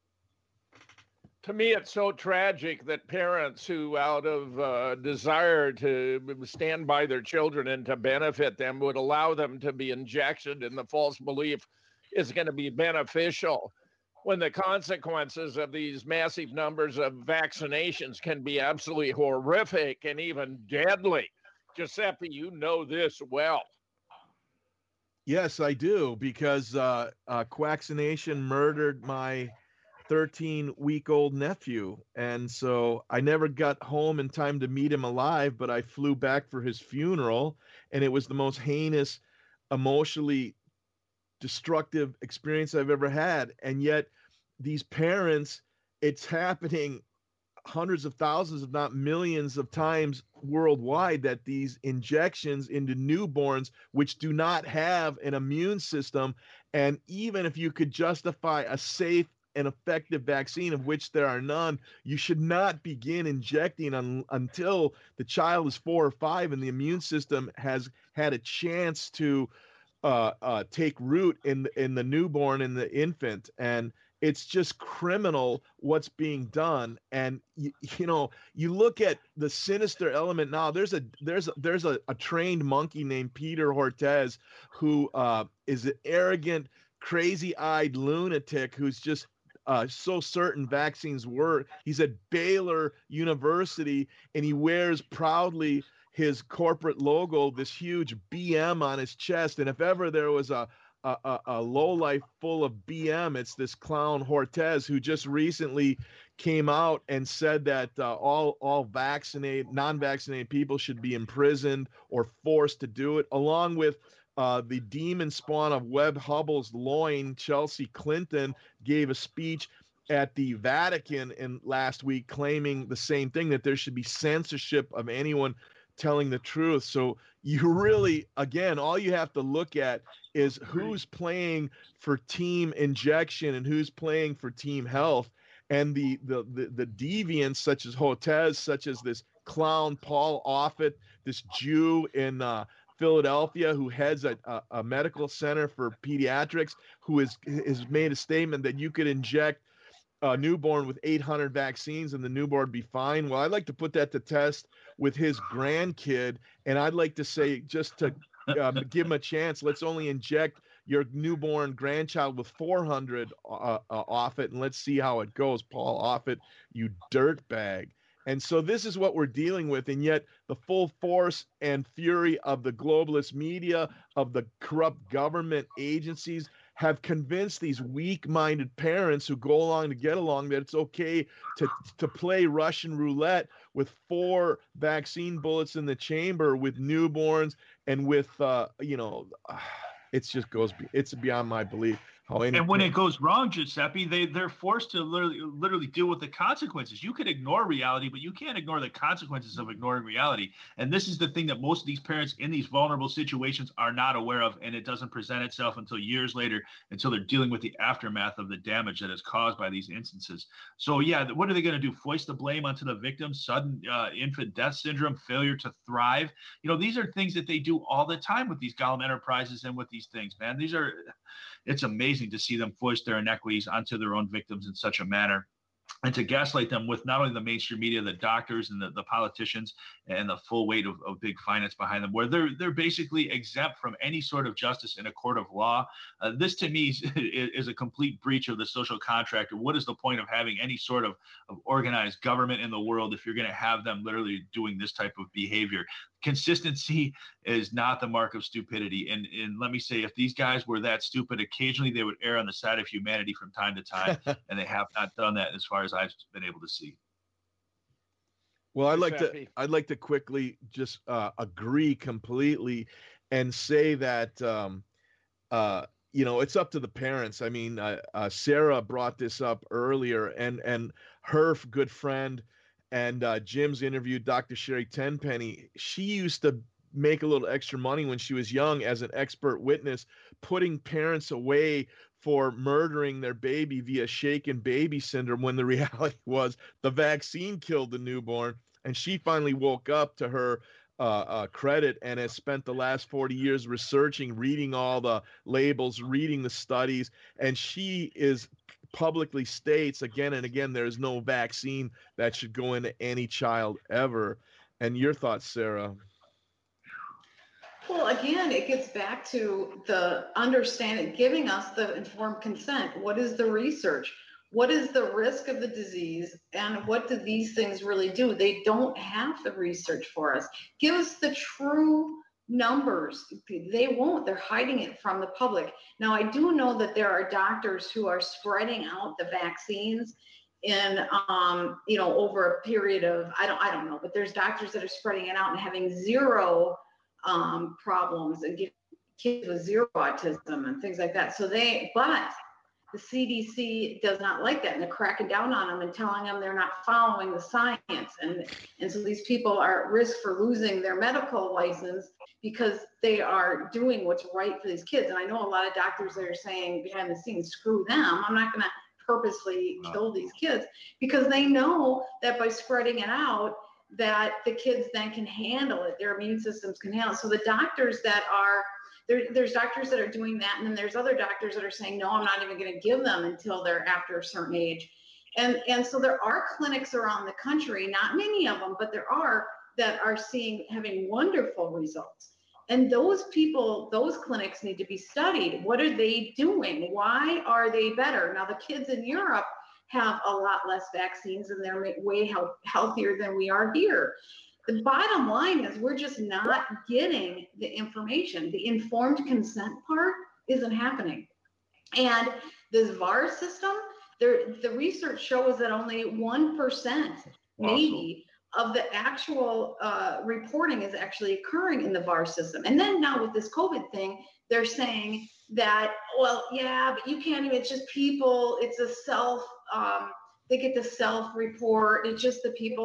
To me, it's so tragic that parents who, out of uh, desire to stand by their children and to benefit them, would allow them to be injected in the false belief is going to be beneficial, when the consequences of these massive numbers of vaccinations can be absolutely horrific and even deadly. Giuseppe, you know this well. Yes, I do, because uh, uh, Quaccination murdered my thirteen-week-old nephew, and so I never got home in time to meet him alive, but I flew back for his funeral, and it was the most heinous, emotionally destructive experience I've ever had. And yet these parents, it's happening hundreds of thousands, if not millions of times worldwide, that these injections into newborns, which do not have an immune system, and even if you could justify a safe and effective vaccine, of which there are none, you should not begin injecting un- until the child is four or five and the immune system has had a chance to uh, uh, take root in in the newborn and the infant. And it's just criminal what's being done. And you, you know, you look at the sinister element now. There's a there's a, there's a, a trained monkey named Peter Hotez who uh, is an arrogant, crazy-eyed lunatic who's just uh, so certain vaccines work. He's at Baylor University, and he wears proudly his corporate logo, this huge B M on his chest. And if ever there was a a, a, a lowlife full of B M, it's this clown Hotez, who just recently came out and said that uh, all all vaccinated, non-vaccinated people should be imprisoned or forced to do it, along with uh, the demon spawn of Webb Hubbell's loin. Chelsea Clinton gave a speech at the Vatican in last week claiming the same thing, that there should be censorship of anyone telling the truth. So you really, again, all you have to look at is who's playing for team injection and who's playing for team health. And the the the, the deviants such as Hotez, such as this clown Paul Offit, this Jew in uh, Philadelphia who heads a, a, a medical center for pediatrics, who is has made a statement that you could inject a newborn with eight hundred vaccines and the newborn be fine. Well, I'd like to put that to test with his grandkid, and I'd like to say, just to um, give him a chance, let's only inject your newborn grandchild with four hundred uh, uh, Offit, and let's see how it goes. Paul Offit, you dirtbag. And so this is what we're dealing with, and yet the full force and fury of the globalist media, of the corrupt government agencies, have convinced these weak-minded parents who go along to get along that it's okay to, to play Russian roulette with four vaccine bullets in the chamber with newborns and with, uh, you know, it just goes, it's beyond my belief. How any and when it goes wrong, Giuseppe, they, they're forced to literally, literally deal with the consequences. You can ignore reality, but you can't ignore the consequences of ignoring reality. And this is the thing that most of these parents in these vulnerable situations are not aware of, and it doesn't present itself until years later, until they're dealing with the aftermath of the damage that is caused by these instances. So, yeah, what are they going to do? Foist the blame onto the victim, sudden uh, infant death syndrome, failure to thrive? You know, these are things that they do all the time with these Gollum Enterprises and with these things, man. These are... It's amazing to see them foist their inequities onto their own victims in such a manner, and to gaslight them with not only the mainstream media, the doctors and the, the politicians, and the full weight of, of big finance behind them, where they're they're basically exempt from any sort of justice in a court of law. Uh, this to me is, is a complete breach of the social contract. Or what is the point of having any sort of, of organized government in the world if you're going to have them literally doing this type of behavior? Consistency is not the mark of stupidity. And, and let me say, if these guys were that stupid, occasionally they would err on the side of humanity from time to time, and they have not done that as far as I've been able to see. Well, I'd like to I'd like to quickly just uh, agree completely and say that um, uh, you know, it's up to the parents. I mean, uh, uh, Sarah brought this up earlier, and and her good friend and uh, Jim's interviewed Doctor Sherry Tenpenny. She used to make a little extra money when she was young as an expert witness, putting parents away for murdering their baby via shaken baby syndrome, when the reality was the vaccine killed the newborn. And she finally woke up, to her uh, uh, credit, and has spent the last forty years researching, reading all the labels, reading the studies. And she is publicly states again and again, there is no vaccine that should go into any child ever. And your thoughts, Sarah? Well, again, it gets back to the understanding, giving us the informed consent. What is the research? What is the risk of the disease? And what do these things really do? They don't have the research for us. Give us the true numbers. They won't. They're hiding it from the public. Now, I do know that there are doctors who are spreading out the vaccines in, um, you know, over a period of, I don't, I don't know, but there's doctors that are spreading it out and having zero um, problems and giving kids with zero autism and things like that. So they, but the C D C does not like that, and they're cracking down on them and telling them they're not following the science. And, and so these people are at risk for losing their medical license because they are doing what's right for these kids. And I know a lot of doctors that are saying behind the scenes, screw them, I'm not going to purposely kill these kids, because they know that by spreading it out, that the kids then can handle it, their immune systems can handle it. So the doctors that are, there, there's doctors that are doing that, and then there's other doctors that are saying, no, I'm not even going to give them until they're after a certain age. And, and so there are clinics around the country, not many of them, but there are, that are seeing, having wonderful results. And those people, those clinics need to be studied. What are they doing? Why are they better? Now, the kids in Europe have a lot less vaccines, and they're way health, healthier than we are here. The bottom line is we're just not getting the information. The informed consent part isn't happening. And this V A R system, there, the research shows that only one percent maybe of the actual uh, reporting is actually occurring in the V A R system. And then now with this COVID thing, they're saying that, well, yeah, but you can't even, it's just people, it's a self, um, they get the self report, it's just the people.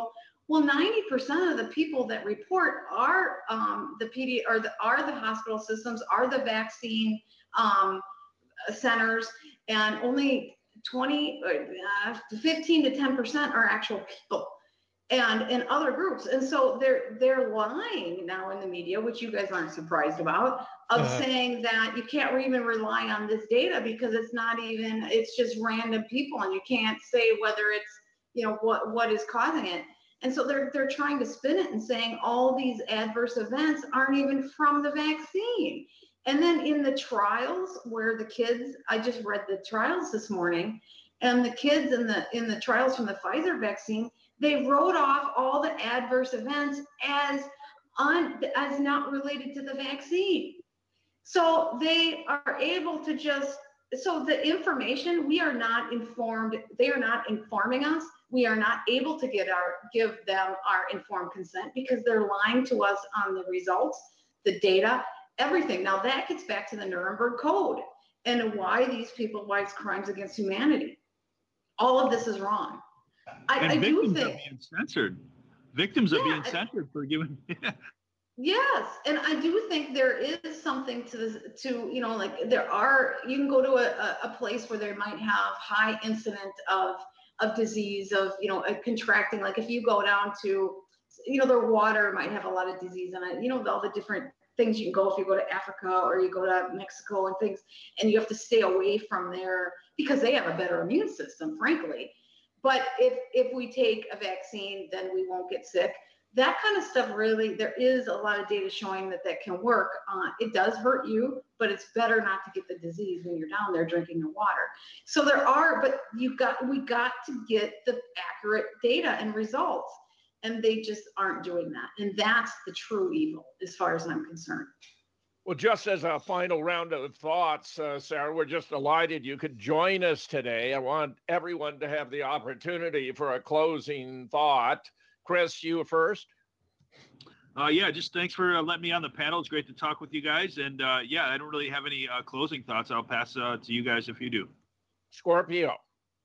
Well, ninety percent of the people that report are um, the P D or the, are the hospital systems, are the vaccine um, centers, and only twenty, uh, fifteen to ten percent are actual people, and in other groups. And so they're they're lying now in the media, which you guys aren't surprised about, of uh-huh. saying that you can't even rely on this data because it's not even, it's just random people, and you can't say whether it's, you know, what what is causing it. And so they're they're trying to spin it and saying all these adverse events aren't even from the vaccine. And then in the trials where the kids, I just read the trials this morning, and the kids in the in the trials from the Pfizer vaccine, they wrote off all the adverse events as un, as not related to the vaccine. So they are able to just, so the information, we are not informed, they are not informing us. We are not able to get our give them our informed consent because they're lying to us on the results, the data, everything. Now that gets back to the Nuremberg Code and why these people, why it's crimes against humanity. All of this is wrong. I, and I victims do think are being censored. Victims are yeah, being censored for giving. Yeah. Yes, and I do think there is something to this, to, you know, like there are, you can go to a, a place where they might have high incident of of disease, of, you know, uh, contracting. Like if you go down to, you know, their water might have a lot of disease in it, you know, all the different things you can go if you go to Africa or you go to Mexico and things, and you have to stay away from there because they have a better immune system, frankly. But if if we take a vaccine, then we won't get sick. That kind of stuff, really, there is a lot of data showing that that can work. Uh, it does hurt you, but it's better not to get the disease when you're down there drinking the water. So there are, but you got, we got to get the accurate data and results, and they just aren't doing that. And that's the true evil, as far as I'm concerned. Well, just as a final round of thoughts, uh, Sarah, we're just delighted you could join us today. I want everyone to have the opportunity for a closing thought. Chris, you first. Uh, yeah, just thanks for uh, letting me on the panel. It's great to talk with you guys. And uh, yeah, I don't really have any uh, closing thoughts. I'll pass uh, to you guys if you do. Scorpio.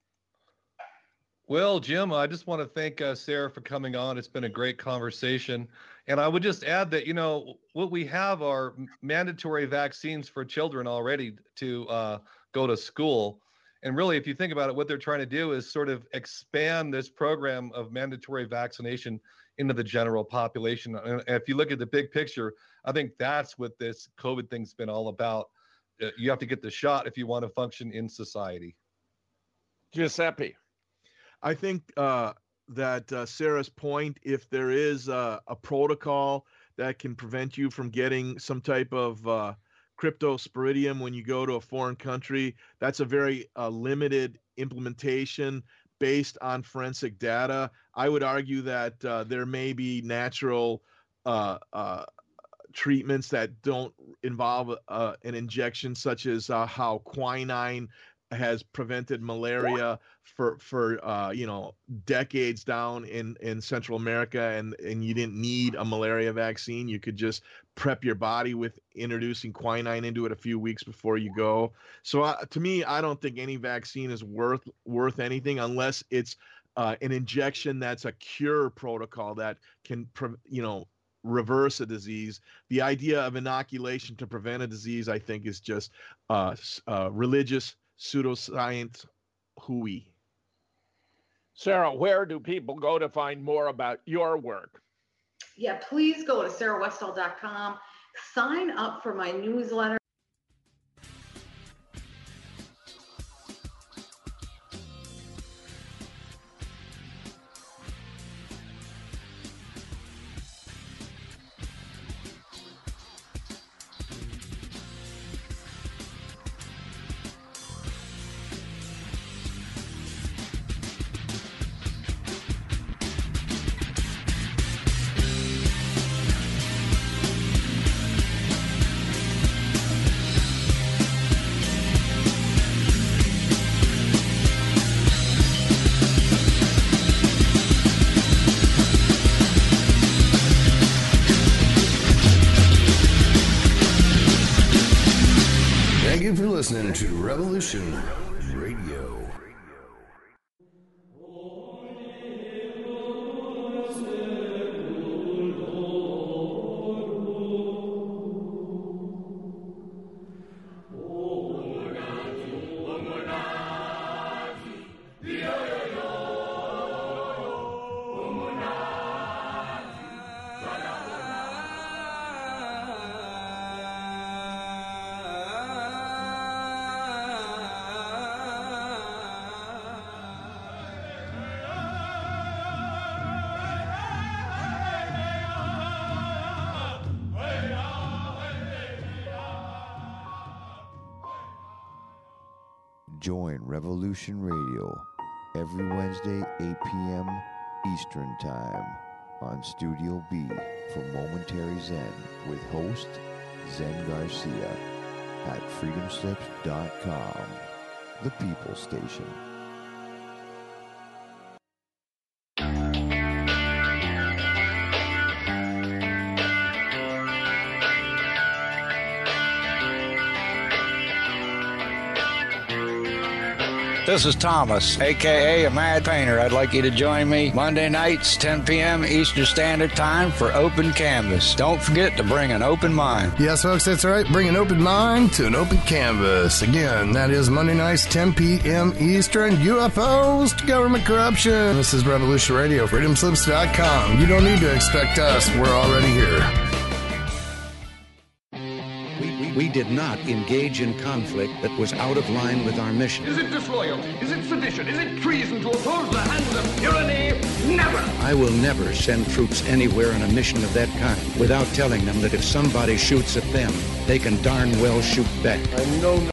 Well, Jim, I just want to thank uh, Sarah for coming on. It's been a great conversation. And I would just add that, you know, what we have are mandatory vaccines for children already to uh, go to school. And really, if you think about it, what they're trying to do is sort of expand this program of mandatory vaccination into the general population. And if you look at the big picture, I think that's what this COVID thing's been all about. You have to get the shot if you want to function in society. Giuseppe. I think uh, that uh, Sarah's point, if there is uh, a protocol that can prevent you from getting some type of uh, cryptosporidium when you go to a foreign country, that's a very uh, limited implementation based on forensic data. I would argue that uh, there may be natural uh, uh, treatments that don't involve uh, an injection, such as uh, how quinine has prevented malaria for for uh, you know, decades down in in Central America, and and you didn't need a malaria vaccine. You could just prep your body with introducing quinine into it a few weeks before you go. So uh, to me, I don't think any vaccine is worth worth anything unless it's uh, an injection that's a cure protocol that can you know reverse a disease. The idea of inoculation to prevent a disease, I think, is just uh, uh, religious pseudoscience hooey. Sarah, where do people go to find more about your work? Yeah, please go to sarah westall dot com. Sign up for my newsletter. Thank you for listening to Revolution Radio. Join Revolution Radio every Wednesday, eight p.m. Eastern Time on Studio B for Momentary Zen with host Zen Garcia at freedom slips dot com, the People Station. This is Thomas, a k a. a Mad Painter. I'd like you to join me Monday nights, ten p.m. Eastern Standard Time for Open Canvas. Don't forget to bring an open mind. Yes, folks, that's right. Bring an open mind to an open canvas. Again, that is Monday nights, ten p.m. Eastern. U F Os to government corruption. This is Revolution Radio, freedom slips dot com. You don't need to expect us. We're already here. We did not engage in conflict that was out of line with our mission. Is it disloyalty? Is it sedition? Is it treason to oppose the hands of tyranny? Never! I will never send troops anywhere on a mission of that kind without telling them that if somebody shoots at them, they can darn well shoot back. I know